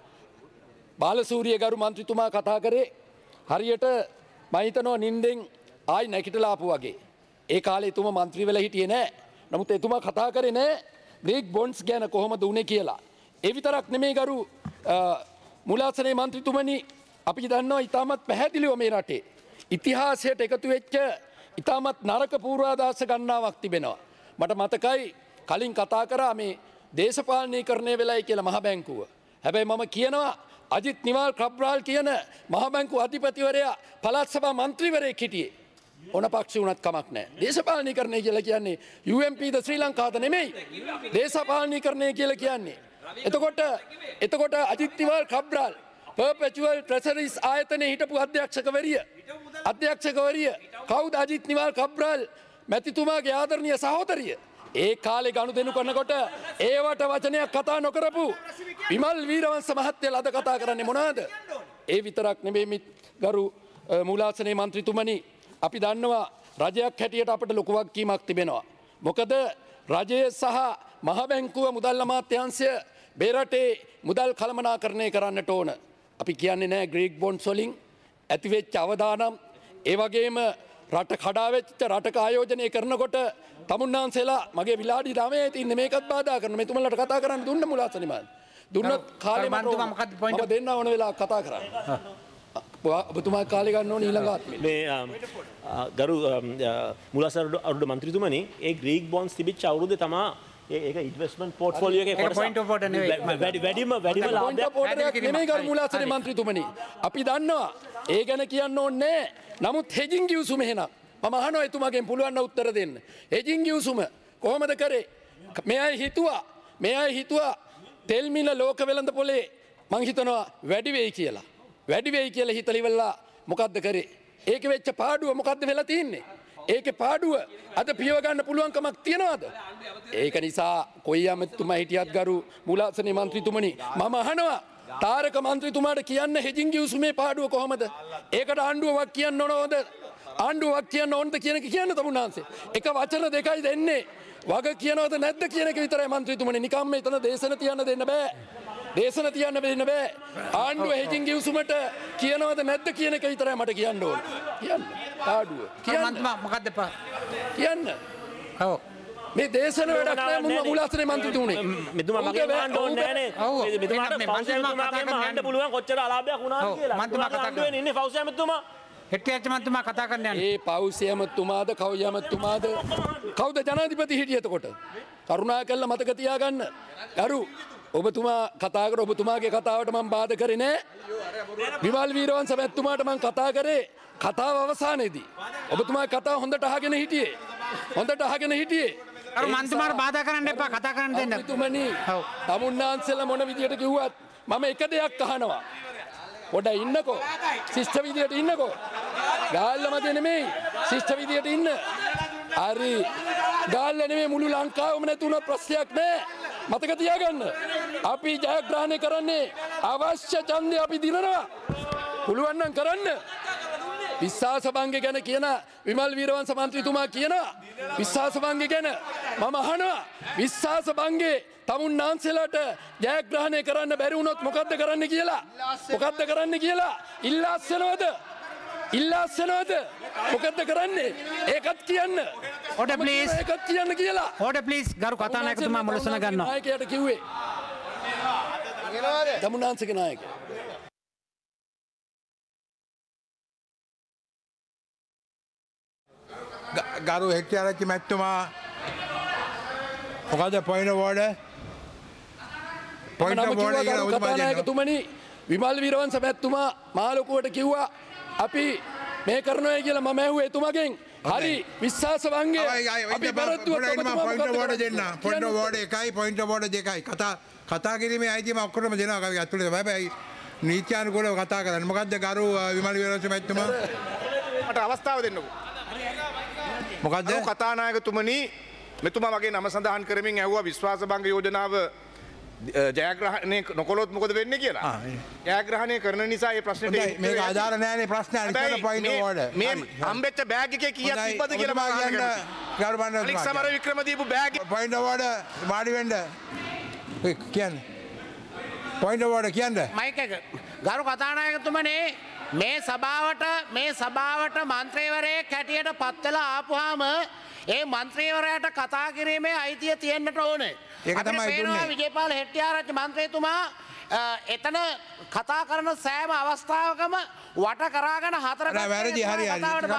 බාලසූරිය ගරු මන්ත්‍රීතුමා කතා කරේ හරියට මම හිතනවා නින්දෙන් ආයි නැගිටලා ආපු වගේ. ඒ කාලේ එතුමා മന്ത്രി වෙලා හිටියේ නෑ. නමුත් එතුමා කතා කරේ නෑ ග්‍රීක් බොන්ඩ්ස් ගැන කොහොමද උනේ කියලා. ඒ විතරක් නෙමෙයි ගරු මුලාසනේ මන්ත්‍රීතුමනි අපි දන්නවා ඉතාමත් පැහැදිලිව මේ රටේ ඉතිහාසයට එකතු වෙච්ච ඉතාමත් නරක පූර්වාදර්ශ ගණනාවක් තිබෙනවා. මට මතකයි කලින් කතා කරා මේ දේශපාලනීකරණය වෙලයි කියලා මහ බැංකුව. හැබැයි මම කියනවා අජිත් නිවාල් ක්‍රබ්රාල් කියන මහ බැංකුව අධිපතිවරයා පළාත් සභා මන්ත්‍රීවරයෙක් හිටියේ. ඕන පක්ෂ වුණත් කමක් නැහැ. දේශපාලනීකරණය කියලා කියන්නේ UMP ද ශ්‍රී ලංකාවද නෙමෙයි. දේශපාලනීකරණය කියලා කියන්නේ. එතකොට අජිත් නිවාල් ක්‍රබ්රාල් පර්පෙචුවල් ට්‍රෙෂරිස් ආයතනයේ හිටපු අධ්‍යක්ෂකවරිය කවුද අජිත් නිවාල් ක්‍රබ්රාල් මැතිතුමාගේ ආදරණීය සහෝදරිය. ඒ කාලේ ගනුදෙනු කරනකොට ඒවට වචනයක් කතා නොකරපු විමල් වීරවංශ මහත්තයා අද කතා කරන්නේ මොනවද? ඒ විතරක් නෙමෙයි ගරු මූලාසනේ මන්ත්‍රීතුමනි අපි දන්නවා රජයක් හැටියට අපිට ලොකු වගකීමක් තිබෙනවා. මොකද රජය සහ මහ බැංකුව මුදල් අමාත්‍යාංශය මේ රටේ මුදල් කළමනාකරණය කරන්නට ඕන. අපි කියන්නේ නෑ ග්‍රීක් බොන්ඩ්ස් වලින් ඇතිවෙච්ච අවදානම් ඒ වගේම රට කඩාවෙච්ච රටක ආයෝජනය කරනකොට තමුන්නාන්සේලා මගේ විලාඩි 9 තින්නේ මේකත් බාධා කරන මෙතුමලට කතා කරන්න දුන්න මුලාසනේ මම දුන්නත් කාලේ මම දෙන්න ඕන වෙලා කතා කරන්න ඔබතුමා කාලේ ගන්න ඕන ඊළඟ ආත්මේ මේ ගරු මුලාසර අරුඩ මන්ත්‍රීතුමනි ඒ ග්‍රීක් බොන්ඩ්ස් තිබිච්ච අවුරුද්දේ තමා ඒක ඉන්වෙස්ට්මන්ට් පෝර්ට්ෆෝලියෝ එකේ කොටසක් වැඩිම ලාභයක් නෙමෙයි ගරු මුලාසනේ මන්ත්‍රීතුමනි අපි දන්නවා ඒ ගැන කියන්න ඕනේ නමුත් හෙජින් ගිවිසුම එහෙනම් මම අහනවා එතුමාගෙන් පුළුවන් නම් උත්තර දෙන්න. හෙජින් ගිවිසුම කොහොමද කරේ? මේ අය හිතුවා තෙල් මිල ලෝක වෙළඳ පොලේ මං හිතනවා වැඩි වෙයි කියලා. වැඩි වෙයි කියලා හිතලා ඉවරලා මොකද්ද කරේ? ඒකේ වෙච්ච පාඩුව මොකද්ද වෙලා තියෙන්නේ? ඒකේ පාඩුව අද පියව ගන්න පුළුවන් කමක් තියනවද? ඒක නිසා කොයි අමතුමා හිටියත් ගරු මුලාසනේ මන්ත්‍රීතුමනි මම අහනවා තාරක මන්ත්‍රීතුමාට කියන්න හෙජින් ගිවිසුමේ පාඩුව කොහොමද? ඒකට ආණ්ඩුවක් කියන්න ඕනවද? ආණ්ඩුවක් කියන්න ඕනද කියන එක කියන්න තමුන්නාන්සේ. එක වචන දෙකයි දෙන්නේ. වග කියනවද නැද්ද කියන එක විතරයි මන්ත්‍රීතුමනි. නිකම්ම එතන දේශන තියන්න දෙන්න බෑ. දේශන තියන්න වෙන්න බෑ. ආණ්ඩුව හෙජින් ගිවිසුමට කියනවද නැද්ද කියන එක විතරයි මට කියන්න ඕන. කියන්න. පාඩුව. කියන්න. මොකද්ද පා? කියන්න. ඔව්. මේ දේශන වැඩක් නෑ මුලාසනේ මන්ත්‍රීතුමනි. මෙතුමා මගෙන් අහන්න ඕනේ නෑනේ. මෙතුමාට අහන්න පුළුවන් කොච්චර අලාභයක් වුණාද කියලා. මන්ත්‍රීතුමා කතා කරන්නේ ඉන්නේ ෆෞසියා මෙතුමා. හෙට්ටිආච්චි මන්ත්‍රීතුමා කතා කරන්න යන්නේ. ඒ පෞසියමතුමාද කවුයමතුමාද කවුද ජනාධිපති හිටියේ එතකොට? කරුණාකරලා මතක තියාගන්න. ගරු ඔබතුමා කතා කර ඔබතුමාගේ කතාවට මම බාධා කරේ නෑ. විමල් වීරවංශ මැතිතුමාට මම කතා කරේ කතාව අවසානයේදී. ඔබතුමා කතාව හොඳට අහගෙන හිටියේ. අර මන්ත්‍රීතුමාට බාධා කරන්න එපා කතා කරන්න දෙන්න. මන්ත්‍රීතුමනි තමුන්නාන්සෙලා මොන විදියට කිව්වත් මම එක දෙයක් අහනවා. පොඩ ඉන්නකෝ. ශිෂ්ට විදියට ඉන්නකෝ. ගාල්ලමද නෙමෙයි. ශිෂ්ට විදියට ඉන්න. හරි. ගාල්ල නෙමෙයි මුළු ලංකාවම නැතුණා ප්‍රශ්නයක් නෑ. මතක තියාගන්න. අපි ජයග්‍රහණය කරන්නේ අවශ්‍ය ඡන්දය අපි දිනනවා. පුළුවන් නම් කරන්න. විශ්වාස භංගය ගැන කියන විමල් වීරවංශ මන්ත්‍රීතුමා කියනවා විශ්වාස භංගය ගැන මම අහනවා විශ්වාස භංගේ තමුන්නාන්සේලාට ජයග්‍රහණය කරන්න බැරි වුණොත් මොකද්ද කරන්න කියලා ඉල්ලාස්සනවද මොකද්ද කරන්නේ ඒකත් කියන්න ඕඩර් ප්ලීස් ඒකත් කියන්න කියලා ඕඩර් ප්ලීස් ගරු කතානායකතුමා මුලසන ගන්නවා නායකයාට කිව්වේ තමුන්නාන්සේගේ නායකයා ගරු හෙට්ටිආරච්චි මැතිතුමා මොකද පොයින්ට් ඔෆ් ඕඩර් කතානායකතුමනි විමල් වීරවංශ මැතිතුමා මාලොකුවට කිව්වා අපි මේ කරනවා කියලා මම ඇහුවේ එතුමගෙන් හරි විශ්වාසවන්ගේ අපි බරද්දුවත් පොයින්ට වෝඩ දෙන්න පොයින්ට වෝඩ එකයි පොයින්ට වෝඩ දෙකයි කතා කිරීමේ අයිතියම ඔක්කොටම දෙනවා කවි ඇතුළේ හැබැයි නීත්‍යානුකූලව කතා කරන්න මොකද්ද ගරු විමල් වීරවංශ මැතිතුමා මට අවස්ථාව දෙන්නකෝ මොකද්ද කතානායකතුමනි මෙතුමා වගේ නම සඳහන් කරමින් ඇහුවා විශ්වාසභංග යෝජනාව ජයග්‍රහණය නොකොලොත් මොකද වෙන්නේ කියලා. ජයග්‍රහණය කරන නිසා මේ ප්‍රශ්නේ මේක ආධාර නැහැනේ ප්‍රශ්න අනිත් පොයින්ට් වෝඩ මේ හම්බෙච්ච බෑග් එකේ කීයක් තිබ්බද කියලා මම අහන්න ගරු බණ්ඩාර අලික් සමර වික්‍රම දීපු බෑග් පොයින්ට් වෝඩ වාඩි වෙන්න කියන්නේ පොයින්ට් වෝඩ කියන්නේ මයික් එක ගරු කතානායකතුමනි මේ සභාවට මන්ත්‍රීවරයෙක් හැටියට පත් වෙලා ආපුවාම ඒ මන්ත්‍රීවරයාට කතා කිරීමේ අයිතිය තියෙන්නට ඕනේ. ඒක තමයි දුන්නේ. විජේපාල හෙට්ටිආරච්චි මන්ත්‍රීතුමා එතන කතා කරන සෑම අවස්ථාවකම වට කරාගෙන හතර වැරදි හරි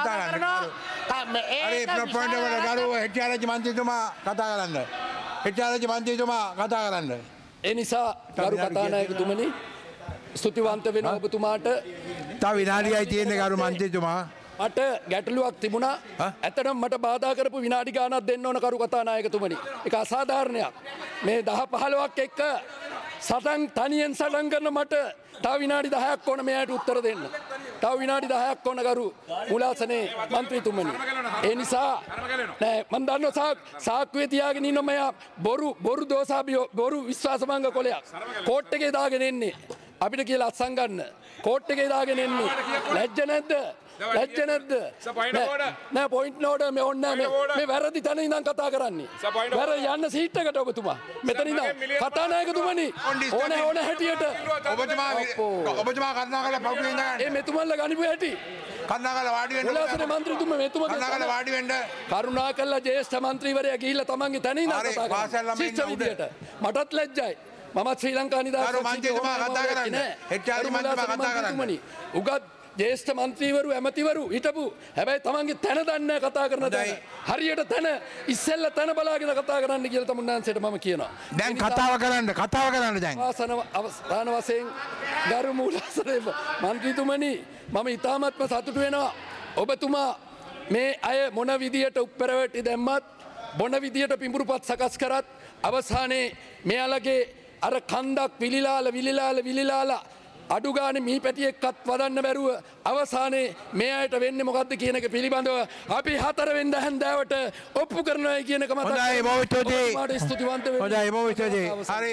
පොයින්ට් වල ගරු හෙට්ටිආරච්චි මන්ත්‍රීතුමා කතා කරන්න. හෙට්ටිආරච්චි මන්ත්‍රීතුමා කතා කරන්න. ඒ නිසා ගරු කතානායකතුමනි ස්තුතිවන්ත වෙන ඔබතුමාට තව විනාඩියයි තියෙන්නේ ගරු මන්ත්‍රීතුමා. මට ගැටලුවක් තිබුණා ඇත්තටම මට බාධා කරපු විනාඩි ගානක් දෙන්න ඕන කරු කතානායකතුමනි. ඒක අසාධාරණයක්. මේ 10-15ක් එක්ක සටන් තනියෙන් සටන් කරන මට තව විනාඩි 10ක් ඕන මෙයාට උත්තර දෙන්න. තව විනාඩි 10ක් ඕන කරු මුලාසනේ මන්ත්‍රීතුමනි. ඒ නිසා නෑ මම දන්නවා සාක්කුවේ තියාගෙන ඉන්න මෙයා බොරු දෝෂාභියෝ බොරු විශ්වාසභංග කොලයක් කෝට් එකේ දාගෙන එන්නේ. අපිට කියලා අත්සන් ගන්න කෝට් එකේ දාගෙන එන්නේ. ලැජ්ජ නැද්ද? ලැජ්ජ නැද්ද? නෑ පොයින්ට් නෝඩ මේ ඕන්නේ මේ වැරදි තැන ඉඳන් කතා කරන්නේ. වැර යන්න සීට් එකට ඔබතුමා. මෙතන ඉඳන් කතානායකතුමනි ඕන හැටියට ඔබතුමා කරුණාකරලා පවුලේ ඉඳගන්න. ඒ මෙතුමන්ලා ගනිපු හැටි. කරුණාකරලා වාඩි වෙන්න. මුලාසනේ මන්ත්‍රීතුමා මෙතුමා කරුණාකරලා වාඩි වෙන්න. කරුණාකරලා ජ්‍යෙෂ්ඨ මන්ත්‍රීවරයා ගිහිල්ලා තමන්ගේ තැන ඉඳන් කතා කරන්න. ශිෂ්ට විදියට. මටත් ලැජ්ජයි. මමත් ශ්‍රී ලංකා නිදහස් මන්ත්‍රීතුමා කතා කරන්න. හෙට්ටිආරච්චි මන්ත්‍රීතුමා කතා කරන්න. උගත් ජේෂ්ඨ මන්ත්‍රීවරු ඇමතිවරු හිටපු හැබැයි තමන්ගේ තැන දන්නේ කතා කරන තැන හරියට තැන ඉස්සෙල්ල තැන බලාගෙන කතා කරන්න කියලා තමුන්නාන්සේට මම කියනවා. දැන් කතාව කරන්න දැන්. අවසාන වශයෙන් ගරු මූලාසනේ මන්ත්‍රීතුමනි මම ඉතාමත්ම සතුටු වෙනවා. ඔබතුමා මේ අය මොන විදියට උප්පරවටි දැම්මත් මොන විදියට පිඹුරුපත් සකස් කරත් අවසානයේ මෙයාලගේ අර කන්දක් විලිලාල අඩු ගානේ මී පැටියෙක්වත් වදන්න බැරුව අවසානයේ මේ අයට වෙන්නේ මොකද්ද කියන එක පිළිබඳව අපි 4 වෙනිදා හැන්දෑවට ඔප්පු කරනවා කියන එක මතක් හොඳයි බොහොම ස්තුතිවන්ත වෙන්න. හොඳයි බොහොම ස්තුතියි. හරි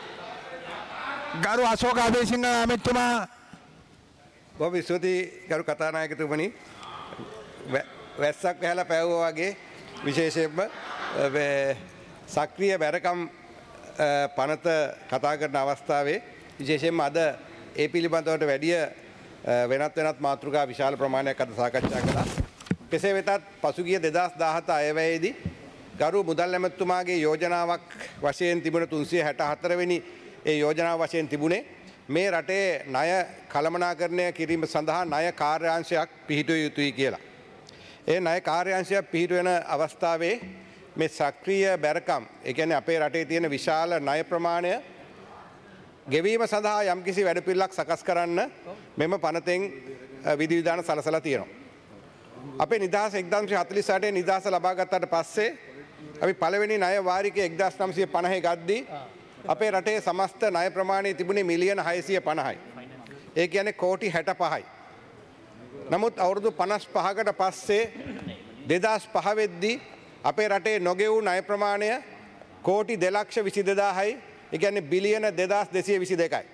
ගරු අශෝක අබේසිංහ මැතිතුමා බොහොම ස්තුතියි ගරු කතානායකතුමනි. වැස්සක් වැහලා පැවුවා වගේ විශේෂයෙන්ම සක්‍රීය බැරකම් පනත කතා කරන අවස්ථාවේ විශේෂයෙන්ම අද ඒ පිළිබඳවට වැඩිය වෙනත් මාතෘකා විශාල ප්‍රමාණයක් අද සාකච්ඡා කළා. කෙසේ වෙතත් පසුගිය 2017 අයවැයේදී ගරු මුදල් ඇමතුමාගේ යෝජනාවක් වශයෙන් තිබුණ 364 වෙනි ඒ යෝජනාව වශයෙන් තිබුණේ මේ රටේ ණය කළමනාකරණය කිරීම සඳහා ණය කාර්යාංශයක් පිහිටුව යුතුයි කියලා. ඒ ණය කාර්යාංශයක් පිහිටුවන අවස්ථාවේ මේ සක්‍රීය බැරකම් ඒ කියන්නේ අපේ රටේ තියෙන විශාල ණය ප්‍රමාණය ගෙවීම සඳහා යම්කිසි වැඩපිළිවෙලක් සකස් කරන්න මෙම පනතෙන් විධිවිධාන සලසලා තියෙනවා. අපේ නිදහස 1948 නිදහස ලබා ගත්තට පස්සේ අපි පළවෙනි ණය වාරිකය 1950 ගද්දී අපේ රටේ සමස්ත ණය ප්‍රමාණය තිබුණේ මිලියන 650යි. ඒ කියන්නේ කෝටි 65යි. නමුත් අවුරුදු 55කට පස්සේ 2005 වෙද්දී අපේ රටේ නොගෙවූ ණය ප්‍රමාණය කෝටි 2,22,000යි. ඒ කියන්නේ බිලියන 2222යි.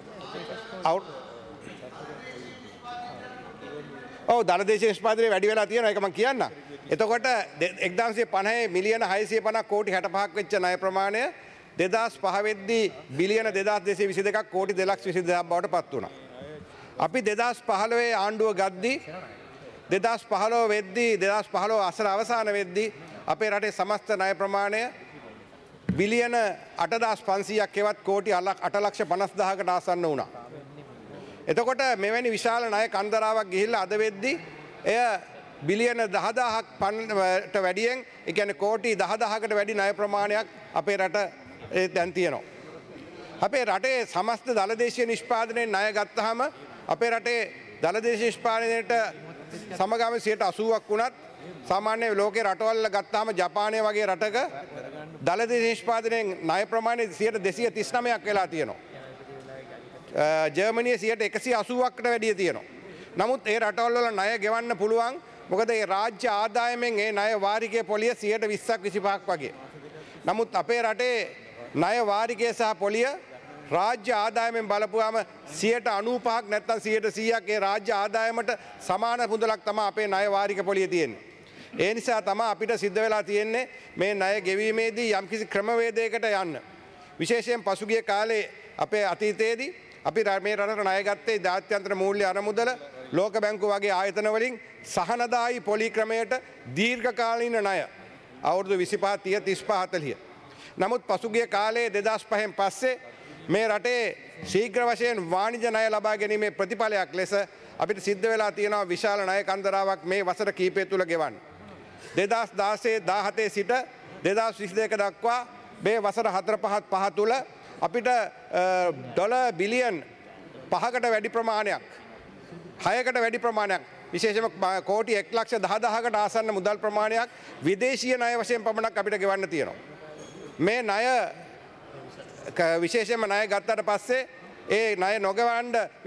ඔව් දලදේශීය නිෂ්පාදනය වැඩි වෙලා තියෙනවා ඒක මම කියන්නම්. එතකොට 1950 මිලියන 650 කෝටි 65ක් වෙච්ච ණය ප්‍රමාණය 2005 වෙද්දී බිලියන 2222ක් කෝටි 2,22,000 බවට පත් වුණා. අපි 2015 ආණ්ඩුව ගද්දී 2015 වෙද්දී 2015 අසර අවසාන වෙද්දී අපේ රටේ සමස්ත ණය ප්‍රමාණය බිලියන 8,500ක් එවත් කෝටි 8,50,000කට ආසන්න වුණා. එතකොට මෙවැනි විශාල ණය කන්දරාවක් ගිහිල්ලා අද වෙද්දී එය බිලියන 10,000කට වැඩියෙන් ඒ කියන්නේ කෝටි 10,000කට වැඩි ණය ප්‍රමාණයක් අපේ රට දැන් තියෙනවා. අපේ රටේ සමස්ත දලදේශීය නිෂ්පාදනයේ ණය ගත්තාම අපේ රටේ දලදේශීය නිෂ්පාදනයේට සමගාමී 80%ක් වුණත් සාමාන්‍ය ලෝකේ රටවල් ගත්තාම ජපානය වගේ රටක දළදේශ නිෂ්පාදනයෙන් ණය ප්‍රමාණය 239ක් වෙලා තියෙනවා. ජර්මනිය 180%කට වැඩිය තියෙනවා. නමුත් ඒ රටවල් වල ණය ගෙවන්න පුළුවන්. මොකද ඒ රාජ්‍ය ආදායමෙන් ඒ ණය වාරිකයේ පොලිය 20%ක් 25ක් වගේ. නමුත් අපේ රටේ ණය වාරිකය සහ පොලිය රාජ්‍ය ආදායමෙන් බලපුවාම 95ක් නැත්නම් 100%ක් ඒ රාජ්‍ය ආදායමට සමාන මුදලක් තමයි අපේ ණය වාරික පොලිය තියෙන්නේ. ඒ නිසා තමයි අපිට සිද්ධ වෙලා තියෙන්නේ මේ ණය ගෙවීමේදී යම්කිසි ක්‍රමවේදයකට යන්න. විශේෂයෙන් පසුගිය කාලේ අපේ අතීතයේදී අපි මේ රටට ණය ගත්තේ ජාත්‍යන්තර මූල්‍ය අරමුදල ලෝක බැංකුව වගේ ආයතන වලින් සහනදායි පොලි ක්‍රමයට දීර්ඝකාලීන ණය අවුරුදු 25 30 35 40. නමුත් පසුගිය කාලේ 2005න් පස්සේ මේ රටේ ශීඝ්‍ර වශයෙන් වාණිජ ණය ලබා ගැනීමේ ප්‍රතිඵලයක් ලෙස අපිට සිද්ධ වෙලා තියෙනවා විශාල ණය කන්දරාවක් මේ වසර කීපය තුල ගෙවන්න. 2016 17 සිට 2022 දක්වා මේ වසර 4-5 තුල අපිට ඩොලර් බිලියන් 5කට වැඩි ප්‍රමාණයක් 6කට වැඩි ප්‍රමාණයක් විශේෂයෙන්ම කෝටි 1,10,000කට ආසන්න මුදල් ප්‍රමාණයක් විදේශීය ණය වශයෙන් පමණක් අපිට ගෙවන්න තියෙනවා. මේ ණය විශේෂයෙන්ම ණය ගත්තට පස්සේ ඒ ණය නොගෙවන්න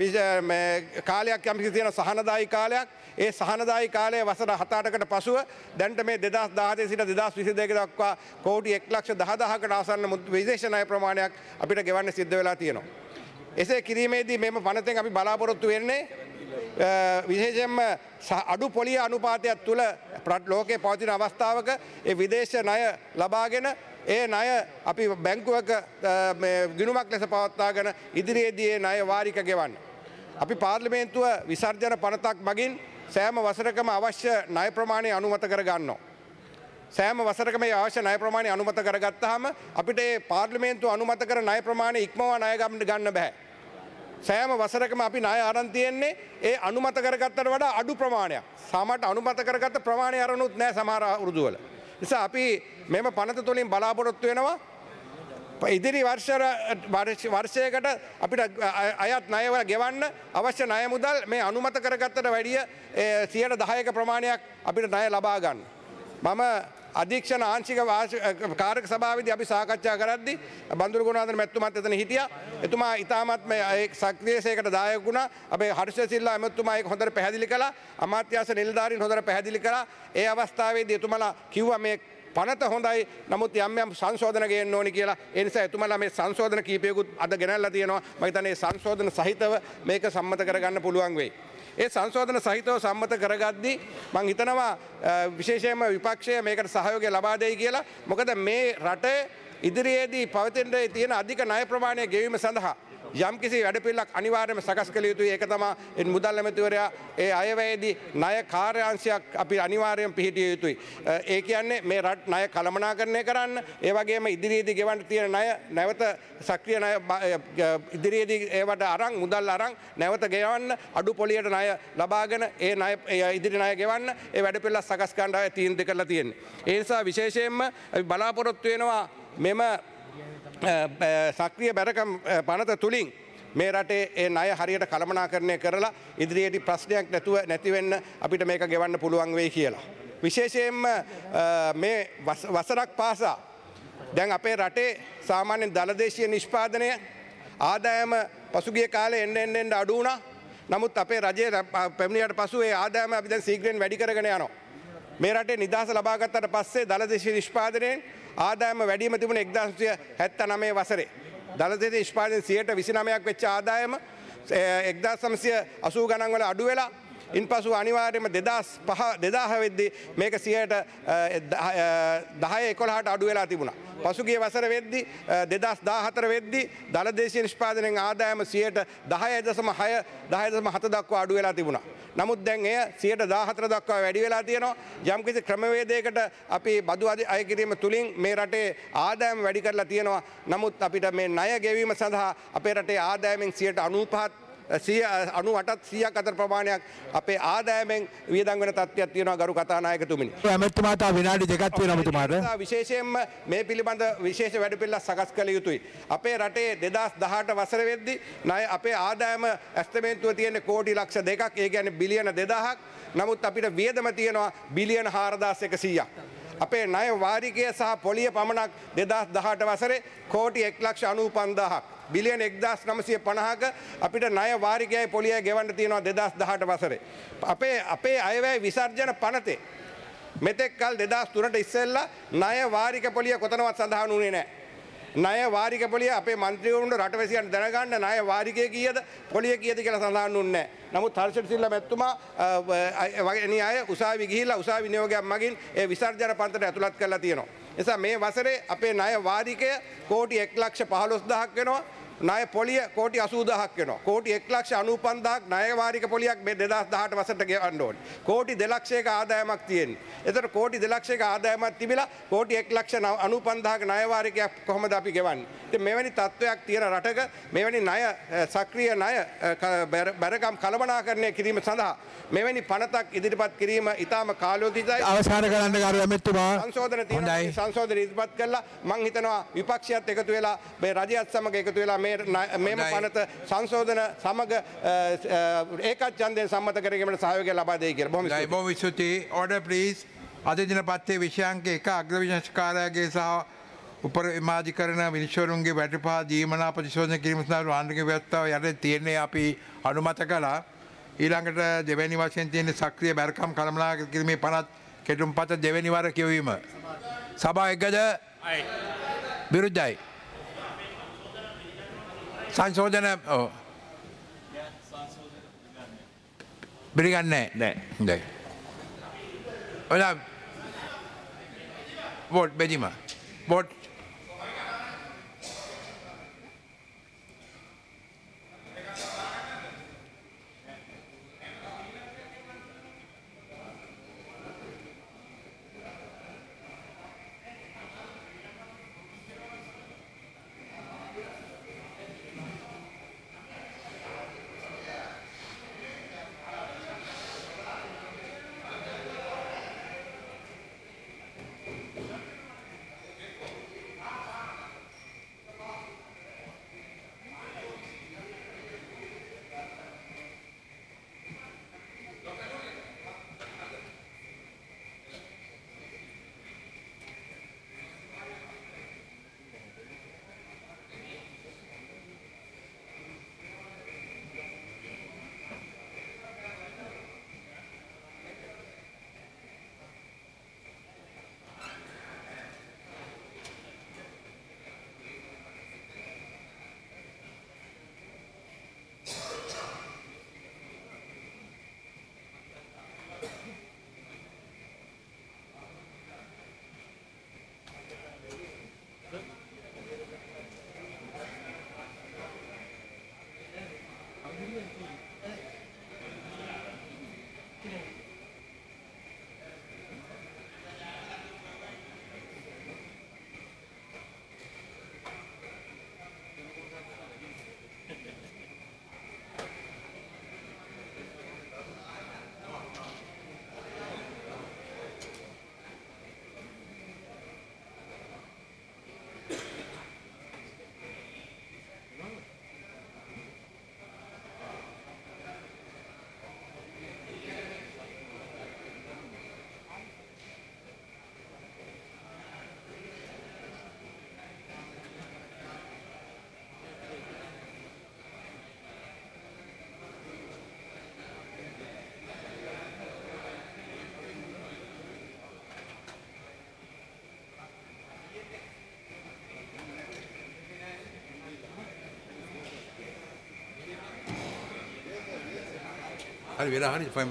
කාලයක් යම්කිසි තියෙන සහනදායි කාලයක් ඒ සහනදායි කාලයේ වසර 7-8කට පසුව දැන්ට මේ 2017 සිට 2022 දක්වා කෝටි 1,10,000කට ආසන්න විදේශ ණය ප්‍රමාණයක් අපිට ගෙවන්න සිද්ධ වෙලා තියෙනවා. එසේ කිරීමේදී මෙම පනතෙන් අපි බලාපොරොත්තු වෙන්නේ විශේෂයෙන්ම අඩු පොලිය අනුපාතයක් තුළ ලෝකයේ පවතින අවස්ථාවක ඒ විදේශ ණය ලබාගෙන ඒ ණය අපි බැංකුවක ගිණුමක් ලෙස පවත්වාගෙන ඉදිරියේදී ඒ ණය වාරික ගෙවන්න. අපි පාර්ලිමේන්තුව විසර්ජන පනතක් මගින් සෑම වසරකම අවශ්‍ය ණය ප්‍රමාණය අනුමත කර ගන්නවා. සෑම වසරකම මේ අවශ්‍ය ණය ප්‍රමාණය අනුමත කරගත්තාම අපිට ඒ පාර්ලිමේන්තුව අනුමත කර ණය ප්‍රමාණය ඉක්මවා ණය ගන්න බෑ. සෑම වසරකම අපි ණය අරන් තියෙන්නේ ඒ අනුමත කරගත්තට වඩා අඩු ප්‍රමාණයක්. සාමාන්‍ය අනුමත කරගත්ත ප්‍රමාණය අරනුත් නෑ සමහර අවුරුදු වල. නිසා අපි මෙම පනත තුළින් බලාපොරොත්තු වෙනවා ඉදිරි වර්ෂයකට අපිට අයත් ණයවල ගෙවන්න අවශ්‍ය ණය මුදල් මේ අනුමත කරගත්තට වැඩිය 10% ප්‍රමාණයක් අපිට ණය ලබා ගන්න. මම අධීක්ෂණ ආංශික කාරක සභාවේදී අපි සාකච්ඡා කරද්දී බන්දුරු ගුණාධර මැතිතුමාත් එතන හිටියා. එතුමා ඉතාමත්ම සක්‍රියසයකට දායක වුණා. අපේ හර්ෂ සිල්වා එතුමා ඒක හොඳට පැහැදිලි කළා. අමාත්‍යාංශ නිලධාරීන් හොඳට පැහැදිලි කළා. ඒ අවස්ථාවේදී එතුමාලා කිව්වා මේ පනත හොඳයි නමුත් යම් සංශෝධන ගේන්න ඕනි කියලා. ඒ නිසා එතුමාලා මේ සංශෝධන කීපයකුත් අද ගෙනල්ලා තියෙනවා. මම හිතන්නේ සංශෝධන සහිතව මේක සම්මත කරගන්න පුළුවන් වෙයි. ඒ සංශෝධන සහිතව සම්මත කරගද්දී මම හිතනවා විශේෂයෙන්ම විපක්ෂය මේකට සහයෝගය ලබා දෙයි කියලා. මොකද මේ රටේ ඉදිරියේදී පවතින තියෙන අධික ණය ප්‍රමාණය ගෙවීම සඳහා යම්කිසි වැඩපිළිවෙලක් අනිවාර්යයෙන්ම සකස් කළ යුතුයි. ඒක තමයි මුදල් ඇමතිවරයා ඒ අයවැයේදී ණය කාර්යාංශයක් අපි අනිවාර්යයෙන් පිළිහිටිය යුතුයි. ඒ කියන්නේ මේ රට ණය කළමනාකරණය කරන්න, ඒ වගේම ඉදිරියේදී ගෙවන්න තියෙන ණය නැවත සක්‍රිය ණය ඉදිරියේදී ඒවට අරන් මුදල් අරන් නැවත ගෙවන්න, අඩු පොලියට ණය ලබාගෙන ඒ ණය ඉදිරි ණය ගෙවන්න ඒ වැඩපිළිවෙල සකස් කරන්න තීන්දුව කරලා තියෙන්නේ. ඒ නිසා විශේෂයෙන්ම අපි බලාපොරොත්තු වෙනවා මෙම සක්‍රිය බැරකම් පනත තුළින් මේ රටේ ඒ ණය හරියට කළමනාකරණය කරලා ඉදිරියේදී ප්‍රශ්නයක් නැති වෙන්න අපිට මේක ගෙවන්න පුළුවන් වෙයි කියලා. විශේෂයෙන්ම මේ වසරක් පාසා දැන් අපේ රටේ සාමාන්‍ය දළදේශීය නිෂ්පාදනය ආදායම පසුගිය කාලේ එන්න අඩු වුණා. නමුත් අපේ රජයේ පැමිණියට පසු ඒ ආදායම අපි දැන් ශීඝ්‍රයෙන් වැඩි කරගෙන යනවා. මේ රටේ නිදහස ලබා ගත්තට පස්සේ දළදේශීය නිෂ්පාදනයෙන් ආදායම වැඩිම තිබුණ 1979 වසරේ. දළදේශීය නිෂ්පාදනයෙන් 29%ක් වෙච්ච ආදායම 1980 ගණන් වල අඩු වෙලා ඉන්පසු අනිවාර්යයෙන්ම 2000 වෙද්දී මේක 10-11ට අඩු වෙලා තිබුණා. පසුගිය වසර වෙද්දී 2014 වෙද්දී දළදේශීය නිෂ්පාදනයෙන් ආදායම 10.6-10.7 දක්වා අඩු වෙලා තිබුණා. නමුත් දැන් එය 14 දක්වා වැඩි වෙලා තියෙනවා. යම්කිසි ක්‍රමවේදයකට අපි බදු අය කිරීම තුලින් මේ රටේ ආදායම වැඩි කරලා තියෙනවා. නමුත් අපිට මේ ණය ගෙවීම සඳහා අපේ රටේ ආදායමෙන් 95% 98ත් 100ක් අතර ප්‍රමාණයක් අපේ ආදායමෙන් වියදම් වෙන තත්ත්වයක් තියෙනවා ගරු කතානායකතුමනි. ඇමතුමාට විනාඩි දෙකක් තියෙනවා ඇමතුමාට. විශේෂයෙන්ම මේ පිළිබඳ විශේෂ වැඩපිළිවෙලක් සකස් කළ යුතුයි. අපේ රටේ 2018 වසර වෙද්දී ණය අපේ ආදායම ඇස්තමේන්තුව තියෙන කෝටි ලක්ෂ 2ක් ඒ කියන්නේ බිලියන 2000ක්. නමුත් අපිට වියදම තියෙනවා බිලියන 4100ක්. අපේ ණය වාරිකය සහ පොලිය පමණක් 2018 වසරේ කෝටි 1,95,000ක්. බිලියන 1950ක අපිට ණය වාරිකයයි පොලියයි ගෙවන්න තියෙනවා 2018 වසරේ. අපේ අයවැය විසර්ජන පනතේ මෙතෙක් කල 2003ට ඉස්සෙල්ලා ණය වාරික පොලිය කොතනවත් සඳහන් වුණේ නැහැ. ණය වාරික පොලිය අපේ මන්ත්‍රීවරුන්ට රටවැසියන් දැනගන්න ණය වාරිකය කීයද පොලිය කීයද කියලා සඳහන් වුණේ නැහැ. නමුත් හර්ෂඩ් සිල්වා මැතිතුමා වගේ අය උසාවි ගිහිල්ලා උසාවි නියෝගයක් මගින් ඒ විසර්ජන පන්තිට ඇතුළත් කරලා තියෙනවා. නිසා මේ වසරේ අපේ ණය වාරිකය කෝටි 1,15,000ක් වෙනවා. ණය පොලිය කෝටි 80,000ක් වෙනවා. කෝටි 1,95,000ක් ණය වාරික පොලියක් මේ 2018 වසරට ගෙවන්න ඕනේ. කෝටි 2,00,000ක ආදායමක් තියෙන්නේ. එතකොට කෝටි 2,00,000ක ආදායමක් තිබිලා කෝටි 1,95,000ක ණය වාරිකයක් කොහොමද අපි ගෙවන්නේ? ඉතින් මෙවැනි තත්ත්වයක් තියෙන රටක මෙවැනි ණය සක්‍රීය ණය බැරකම් කළමනාකරණය කිරීම සඳහා මෙවැනි පනතක් ඉදිරිපත් කිරීම ඉතාම කාලෝචිතයි. අවසන් කරන්න ගරු ඇමතුමා. සංශෝධන තියෙනවා. සංශෝධන ඉදිරිපත් කළා මම හිතනවා විපක්ෂයත් එකතු වෙලා මේ රජයත් සමග එකතු වෙලා මේම පනත සංශෝධන සමග ඒකත් ඡන්දයෙන් සම්මත කරගැනීමට සහයෝගය ලබා දෙයි කියලා. බොහොම ස්තුතියි. order please. අද දින පත්තේ විෂයාංක 1 අග්‍රවිශේෂකාරයාගේ සහ උපරිමාධිකරණ මිනිස්වරුන්ගේ වැඩපා දීමනා ප්‍රතිශෝධන කිරීම සඳහා ආණ්ඩුවේ ව්‍යවස්ථාව යටතේ තියෙන්නේ අපි අනුමත කළා. ඊළඟට දෙවැනි වශයෙන් තියෙන සක්‍රීය බැරකම් කළමනාකරණය කිරීමේ පනත් කෙටුම්පත දෙවැනි වර කියවීම. සභාව එකද? විරුද්ධයි. සංශෝධන පිළිගන්නේ නැහැ. ඔය වෝට් බෙදීම. වෝට් හරි වෙලා හරි ෆයින්.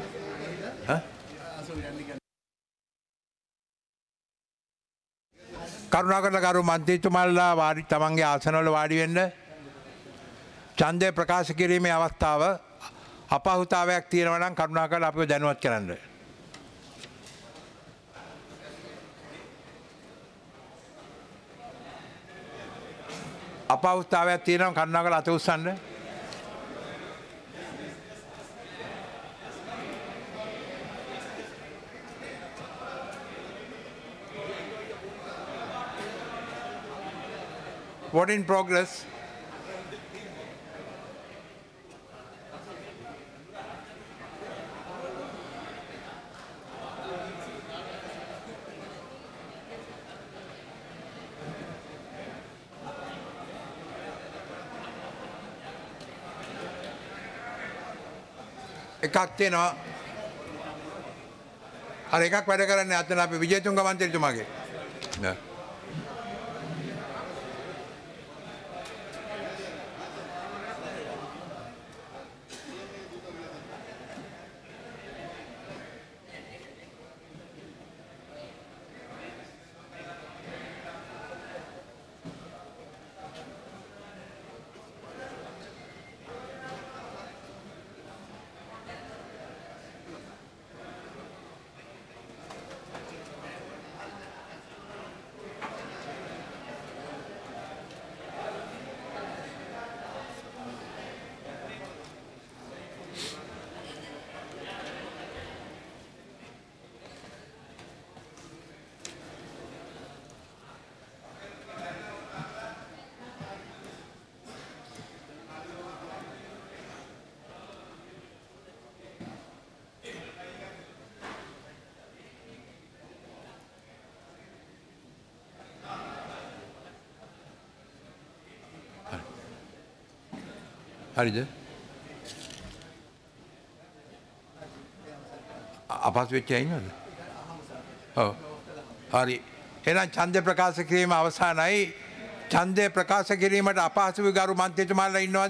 කරුණාකරලා ගරු මන්ත්‍රීතුමාලා වාඩි තමන්ගේ ආසනවල වාඩි වෙන්න. ඡන්දය ප්‍රකාශ කිරීමේ අවස්ථාව අපහසුතාවයක් තියෙනවා නම් කරුණාකරලා අපිව දැනුවත් කරන්න. අපහසුතාවයක් තියෙනවා කරුණාකරලා අත උස්සන්න. Vote in progress. එකක් තියෙනවා. අර එකක් වැඩ කරන්නේ අතන අපි විජේතුංග මන්ත්‍රීතුමාගේ. නෑ. හරිද? අපහසු වෙච්ච අය ඉන්නවද? ඔව්. හරි. එහෙනම් ඡන්දය ප්‍රකාශ කිරීම අවසానයි. ඡන්දය ප්‍රකාශ කිරීමට අපහසු වූ ගරු මන්ත්‍රීතුමාලා ඉන්නවද?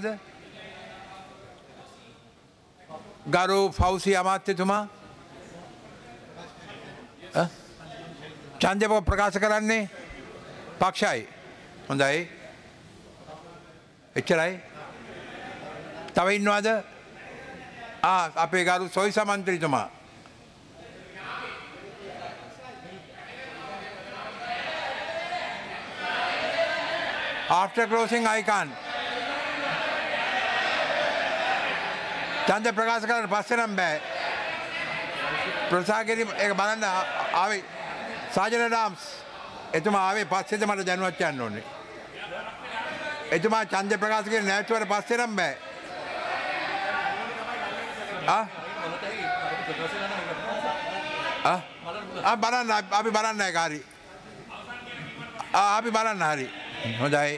ගරු ෆෞසි අමාත්‍යතුමා? ඡන්දය ප්‍රකාශ කරන්නේ පක්ෂයි. හොඳයි. එච්චරයි. තව ඉන්නවද? අපේ ගරු Soysa මන්ත්‍රීතුමා. After closing I can't. ඡන්ද ප්‍රකාශ කරලා පස්සේ නම් බෑ. ප්‍රසාගිරි ඒක බලන්න ආවේ සාජන ඩාම්ස්. එතුමා ආවේ පස්සේද මට දැනුවත් යන්න ඕනේ. එතුමා ඡන්ද ප්‍රකාශ කරේ නැවතුවට පස්සේ නම් බෑ. බලන්න අපි බලන්න ඒක හරි. අපි බලන්න හරි. හොඳයි.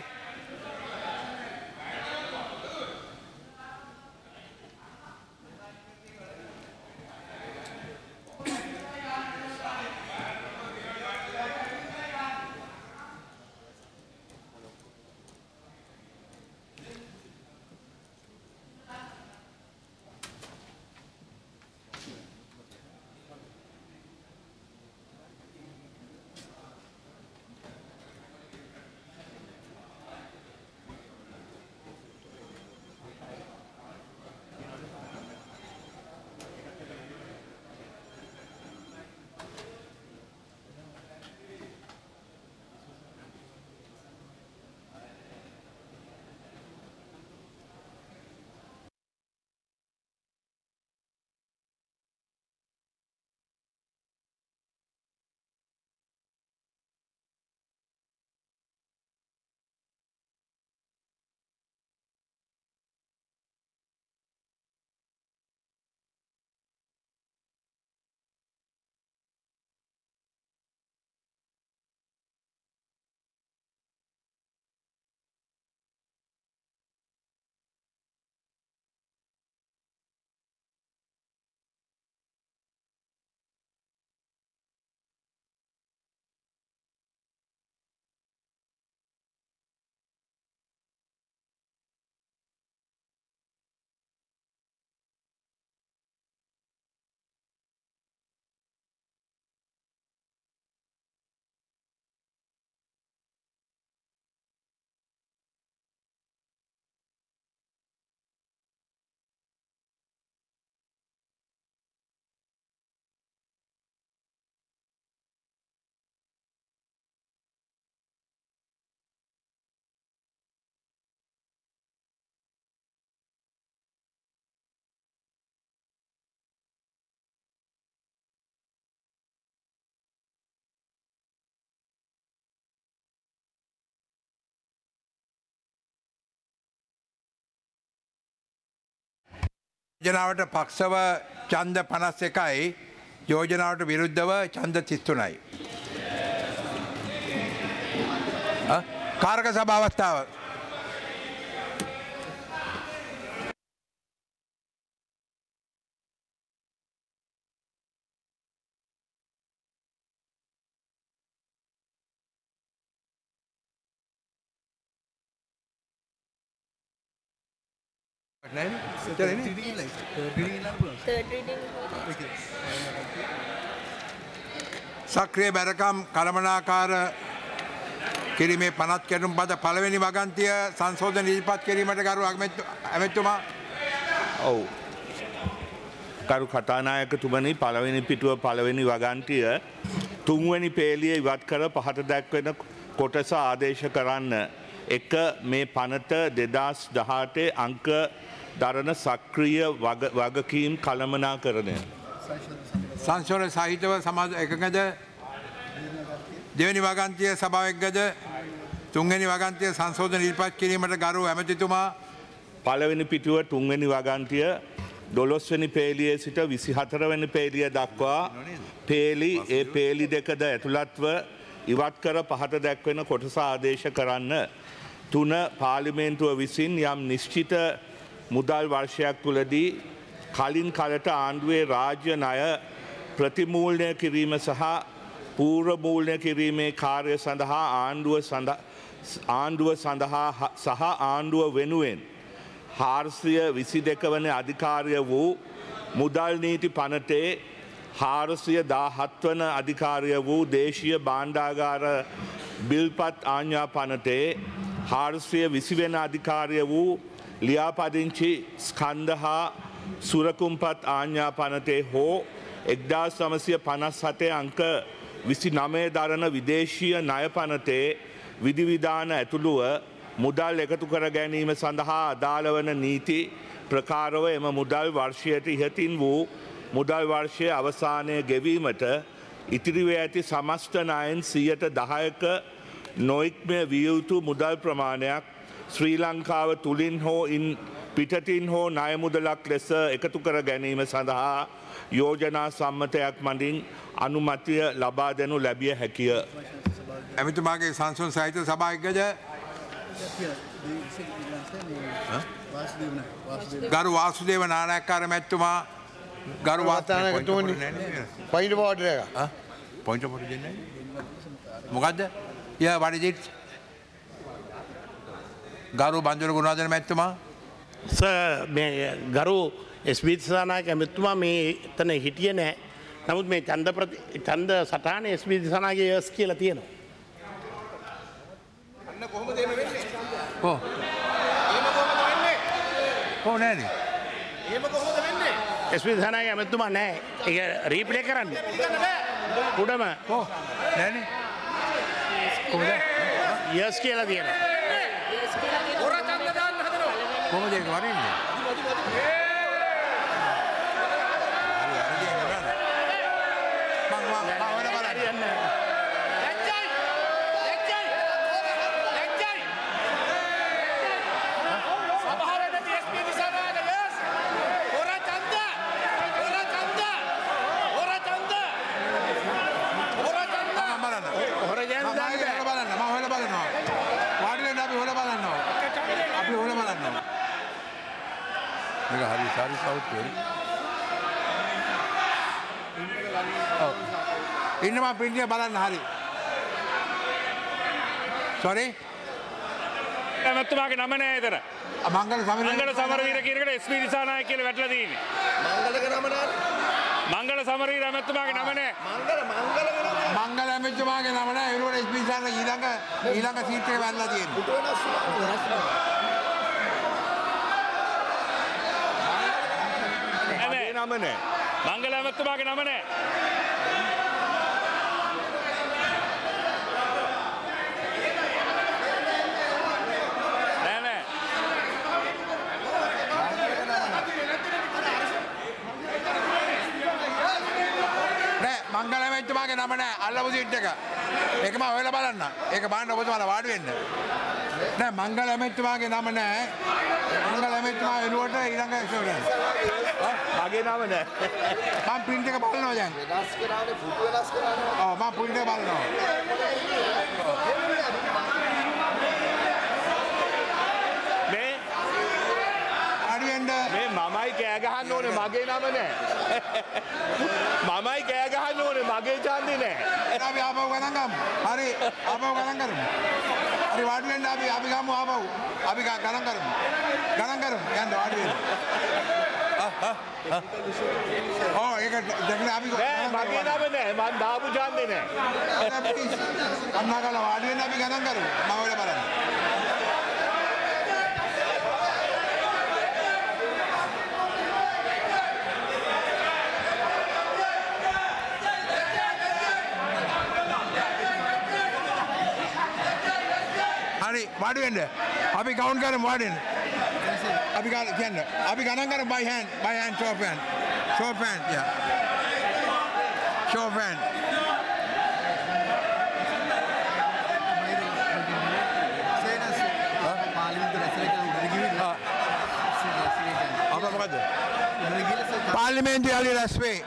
යෝජනාවට පක්ෂව ඡන්ද 51යි යෝජනාවට විරුද්ධව ඡන්ද 33යි. කාරක සභා අවස්ථාව සක්‍රිය බැරකම් කළමනාකාර කිරීමේ පනත් කැටුම් පද පළවෙනි වගන්තිය සංශෝධන ඉදිරිපත් කිරීමට ගරු ඇමැතුමා. ඔව්. කරු කතානායකතුමනි පළවෙනි පිටුව පළවෙනි වගන්තිය තුන්වෙනි පේලිය ඉවත් කර පහත දැක්වෙන කොටස ආදේශ කරන්න. එක මේ පනත 2018 අංක දරන සක්‍රිය වගකීම් කළමනාකරණය. සංශෝධන සහිතව සමාජ එකගද දෙවැනි වගන්තිය සභාව එක්ගද තුන්වෙනි වගන්තිය සංශෝධන ඉදිරිපත් කිරීමට ගරු ඇමතිතුමා. පළවෙනි පිටුව තුන්වෙනි වගන්තිය 12 වෙනි පේලියේ සිට 24 වෙනි පේලිය දක්වා පේලි ඒ පේලි දෙකද ඇතුළත්ව ඉවත් කර පහත දැක්වෙන කොටස ආදේශ කරන්න. 3 පාර්ලිමේන්තුව විසින් යම් නිශ්චිත මුදල් වර්ෂයක් තුළදී කලින් කලට ආණ්ඩුවේ රාජ්‍ය ණය ප්‍රතිමූල්‍ය කිරීම සහ පූර්ව මූල්‍ය කිරීමේ කාර්ය සඳහා ආණ්ඩුව සඳහා සහ ආණ්ඩුව වෙනුවෙන් 422 වන අධිකාරය වූ මුදල් නීති පනතේ 417 වන අධිකාරය වූ දේශීය භාණ්ඩාගාර බිල්පත් ආඥා පනතේ 420 වෙන අධිකාරය වූ ලියාපදිංචි ස්කන්ධ හා සුරකුම්පත් ආඥා පනතේ හෝ 1957 අංක 29 දරන විදේශීය ණය පනතේ විධිවිධාන ඇතුළුව මුදල් එකතු කර ගැනීම සඳහා අදාළ වන නීති ප්‍රකාරව එම මුදල් වර්ෂයට ඉහතින් වූ මුදල් වර්ෂය අවසානය ගෙවීමට ඉතිරිව ඇති සමස්ත ණයෙන් 10%ක නොඉක්මය විය යුතු මුදල් ප්‍රමාණයක් ශ්‍රී ලංකාව තුළින් හෝ පිටතින් හෝ ණය මුදලක් ලෙස එකතු කර ගැනීම සඳහා යෝජනා සම්මතයක් මඳින් අනුමැතිය ලබා දෙනු ලැබිය හැකිය. ඇමතුමාගේ සංසුන් සහිත සභා එක්ගද ගරු වාසුදේව නානායක්කාර මැතිතුමා ගරු වාතානායකතුමනි පොයින්ට් ඔෆ් ඕඩර් එක පොයින්ට් ඔෆ් ඕඩර් දෙන්නේ මොකද්ද? යා what is it? ගරු බන්දුල ගුණාධර මැතිතුමා මේ ගරු එස්.බී. දිසානායක ඇමතුමා මේ එතන හිටියේ නැහැ. නමුත් මේ ඡන්ද සටහනේ එස්.බී. දිසානායකගේ යස් කියලා තියෙනවා. අන්න කොහොමද එහෙම වෙන්නේ? එහෙම කොහොමද වෙන්නේ? නෑනේ. එහෙම කොහොමද වෙන්නේ? එස්.බී. දිසානායක ඇමතුමා නැහැ. ඒක රීප්ලේ කරන්න. උඩම නෑනේ. කොහොමද? යස් කියලා තියෙනවා. කොහොමද ඒක වරින්නේ? Sorry, South ඉන්නවා පිටිය බලන්න හරි. sorry. ඇමතුමාගේ නම නෑ එතන. මංගල සමරවීර කියනකට එස්.බී. දිසානායක කියලා වැටලා තියෙන්නේ. මංගල සමරවීර ඇමතුමාගේ නම නෑ. මංගල ඇමතුමාගේ නම නෑ. ඒනොට එස්.බී. දිසානායක ඊළඟ සීට් එක වැටලා තියෙන්නේ. නම නෑ. මංගල ඇමතුමාගේ නම නෑ. මංගල ඇමතුමාගේ නම නෑ. අල්ලපු සීට් එක. ඒකම හොයලා බලන්න. ඒක බලන්න ඔබතුමාලා වාඩි වෙන්න. නෑ මංගල ඇමතුමාගේ නම නෑ. මංගල ඇමතුමා වෙනුවට ඊළඟ මගේ නම නෑ. මම print එක බලනවා දැන්. වෙනස් කරානේ පුතු වෙනස් කරානේ. ඔව් මම print එක බලනවා. මේ මමයි කෑ ගහන්න ඕනේ මගේ නම නෑ. මමයි කෑ ගහන්න ඕනේ මගේ ඡන්දේ නෑ. අපි ආපහු ගණන් ගමු. හරි ආපහු ගණන් කරමු. හරි වාඩි වෙන්න අපි ගමු ආපහු. අපි ගණන් කරමු. ගණන් කරමු. යන්න වාඩි වෙන්න. ඒක දෙකනේ අපි මගේ නම නෑ මං දාපු ඡන්දේ නෑ. කන්නාගල වාඩි වෙන්න අපි ගණන් කරමු. මම වෙල බලන්න. හරි වාඩි වෙන්න. අපි කවුන්ට් කරමු වාඩි වෙන්න. අපි කියන්න. අපි ගණන් කරමු by hand show of hand. Show of hand, yeah. Show of hand. apa මොකද? පාර්ලිමේන්තුවේ යලි රැස් වේ.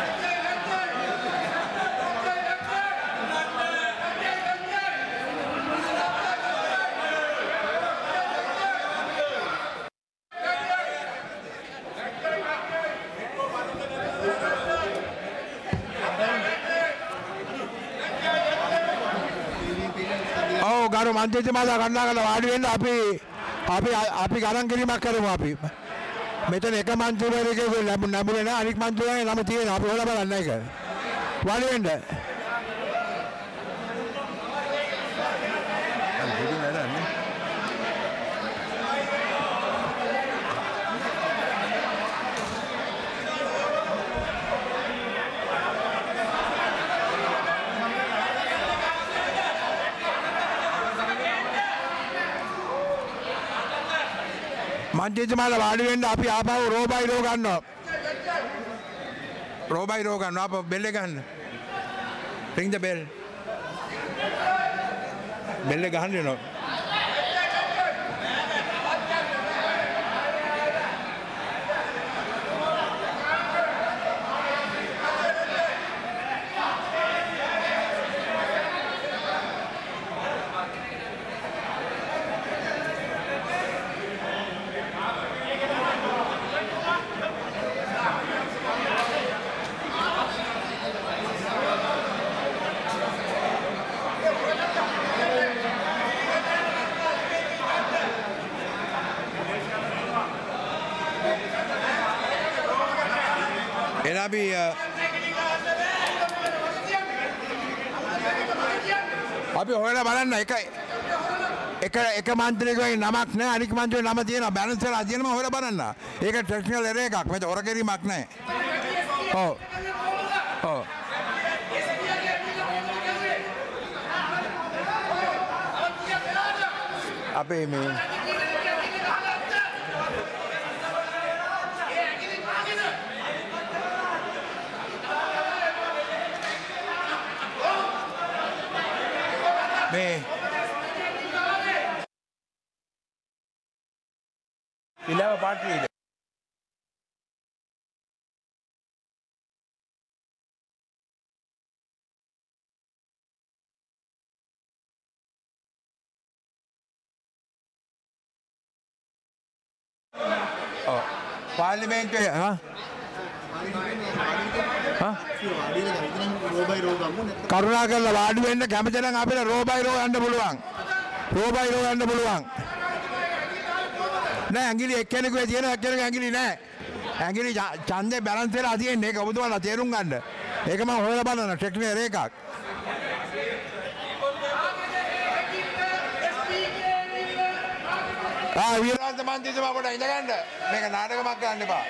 ගරු මන්ත්‍රීතුමාලා කන්නාගල වාඩි වෙන්න අපි ගණන් කිරීමක් කරමු අපි. මෙතන එක මන්ත්‍රීවරයෙකුගේ ලැබුණේ නැහැ අනික් මන්ත්‍රීවරයාගේ නම තියෙනවා. අපි හොයලා බලන්න ඒක. වාඩි වෙන්න. මන්ත්‍රීතුමාලා වාඩි වෙන්න අපි ආපහු රෝබයිරෝ ගන්නවා. රෝබයිරෝ ගන්නවා ආපහු බෙල් එක ගන්න. ring the bell. බෙල් එක ගහන්න වෙනවා. අපි හොයලා බලන්න එක මන්ත්‍රීකගේ නමක් නැහැ අනික මන්ත්‍රීගේ නම තියෙනවා බැලන්ස් කරලා තියෙනවා හොයලා බලන්න. ඒක ටෙක්නිකල් එරර් එකක්. මෙතන හොර කිරීමක් නැහැ. ඔව්. ඔව්. අපේ මේ ඉලව පාට්‍රියද පාර්ලිමේන්තුවේ කරුණාකරලා වාඩි වෙන්න කැමති නම් අපිට රෝබයිරෝ යන්න පුළුවන්. රෝබයිරෝ යන්න පුළුවන්. නෑ ඇඟිලි එක්කෙනෙකුගේ තියෙන එක්කෙනෙකුගේ ඇඟිලි නෑ. ඇඟිලි ඡන්දේ බැලන්ස් වෙලා තියෙන්නේ. ඒක ඔබතුමාලා තේරුම් ගන්න. ඒක මම හොයලා බලනවා ටෙක්නිකල් එකක්. විරාජ මන්ත්‍රීතුමා පොඩ්ඩක් ඉඳගන්න. මේක නාටකමක් ගන්න එපා.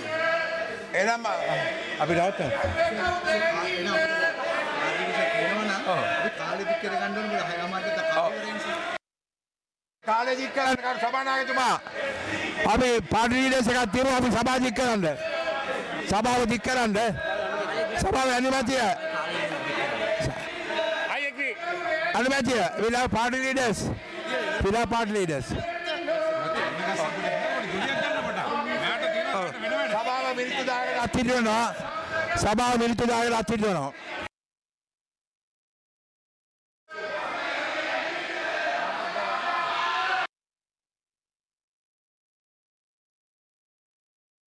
එනම් අපි රවට්ටමු. අපි කාලෙ දික් කරගන්න ඕනේ මොකද 6 මාර්ගයට කාලේ නිසා. කාලේ දික් කරන්න සභානායකතුමා. අපි පාර්ටි ලීඩර්ස් එකක් තියෙනවා අපි සභාව දික් කරන්න. සභාව දික් කරන්න. සභාවේ අනුමැතිය. අනුමැතිය. we have party leaders. we have party leaders. සභාව මිනිත්තු 10කට අත්හිටු වෙනවා. සභාව මිනිත්තු 10කට අත්හිටු වෙනවා.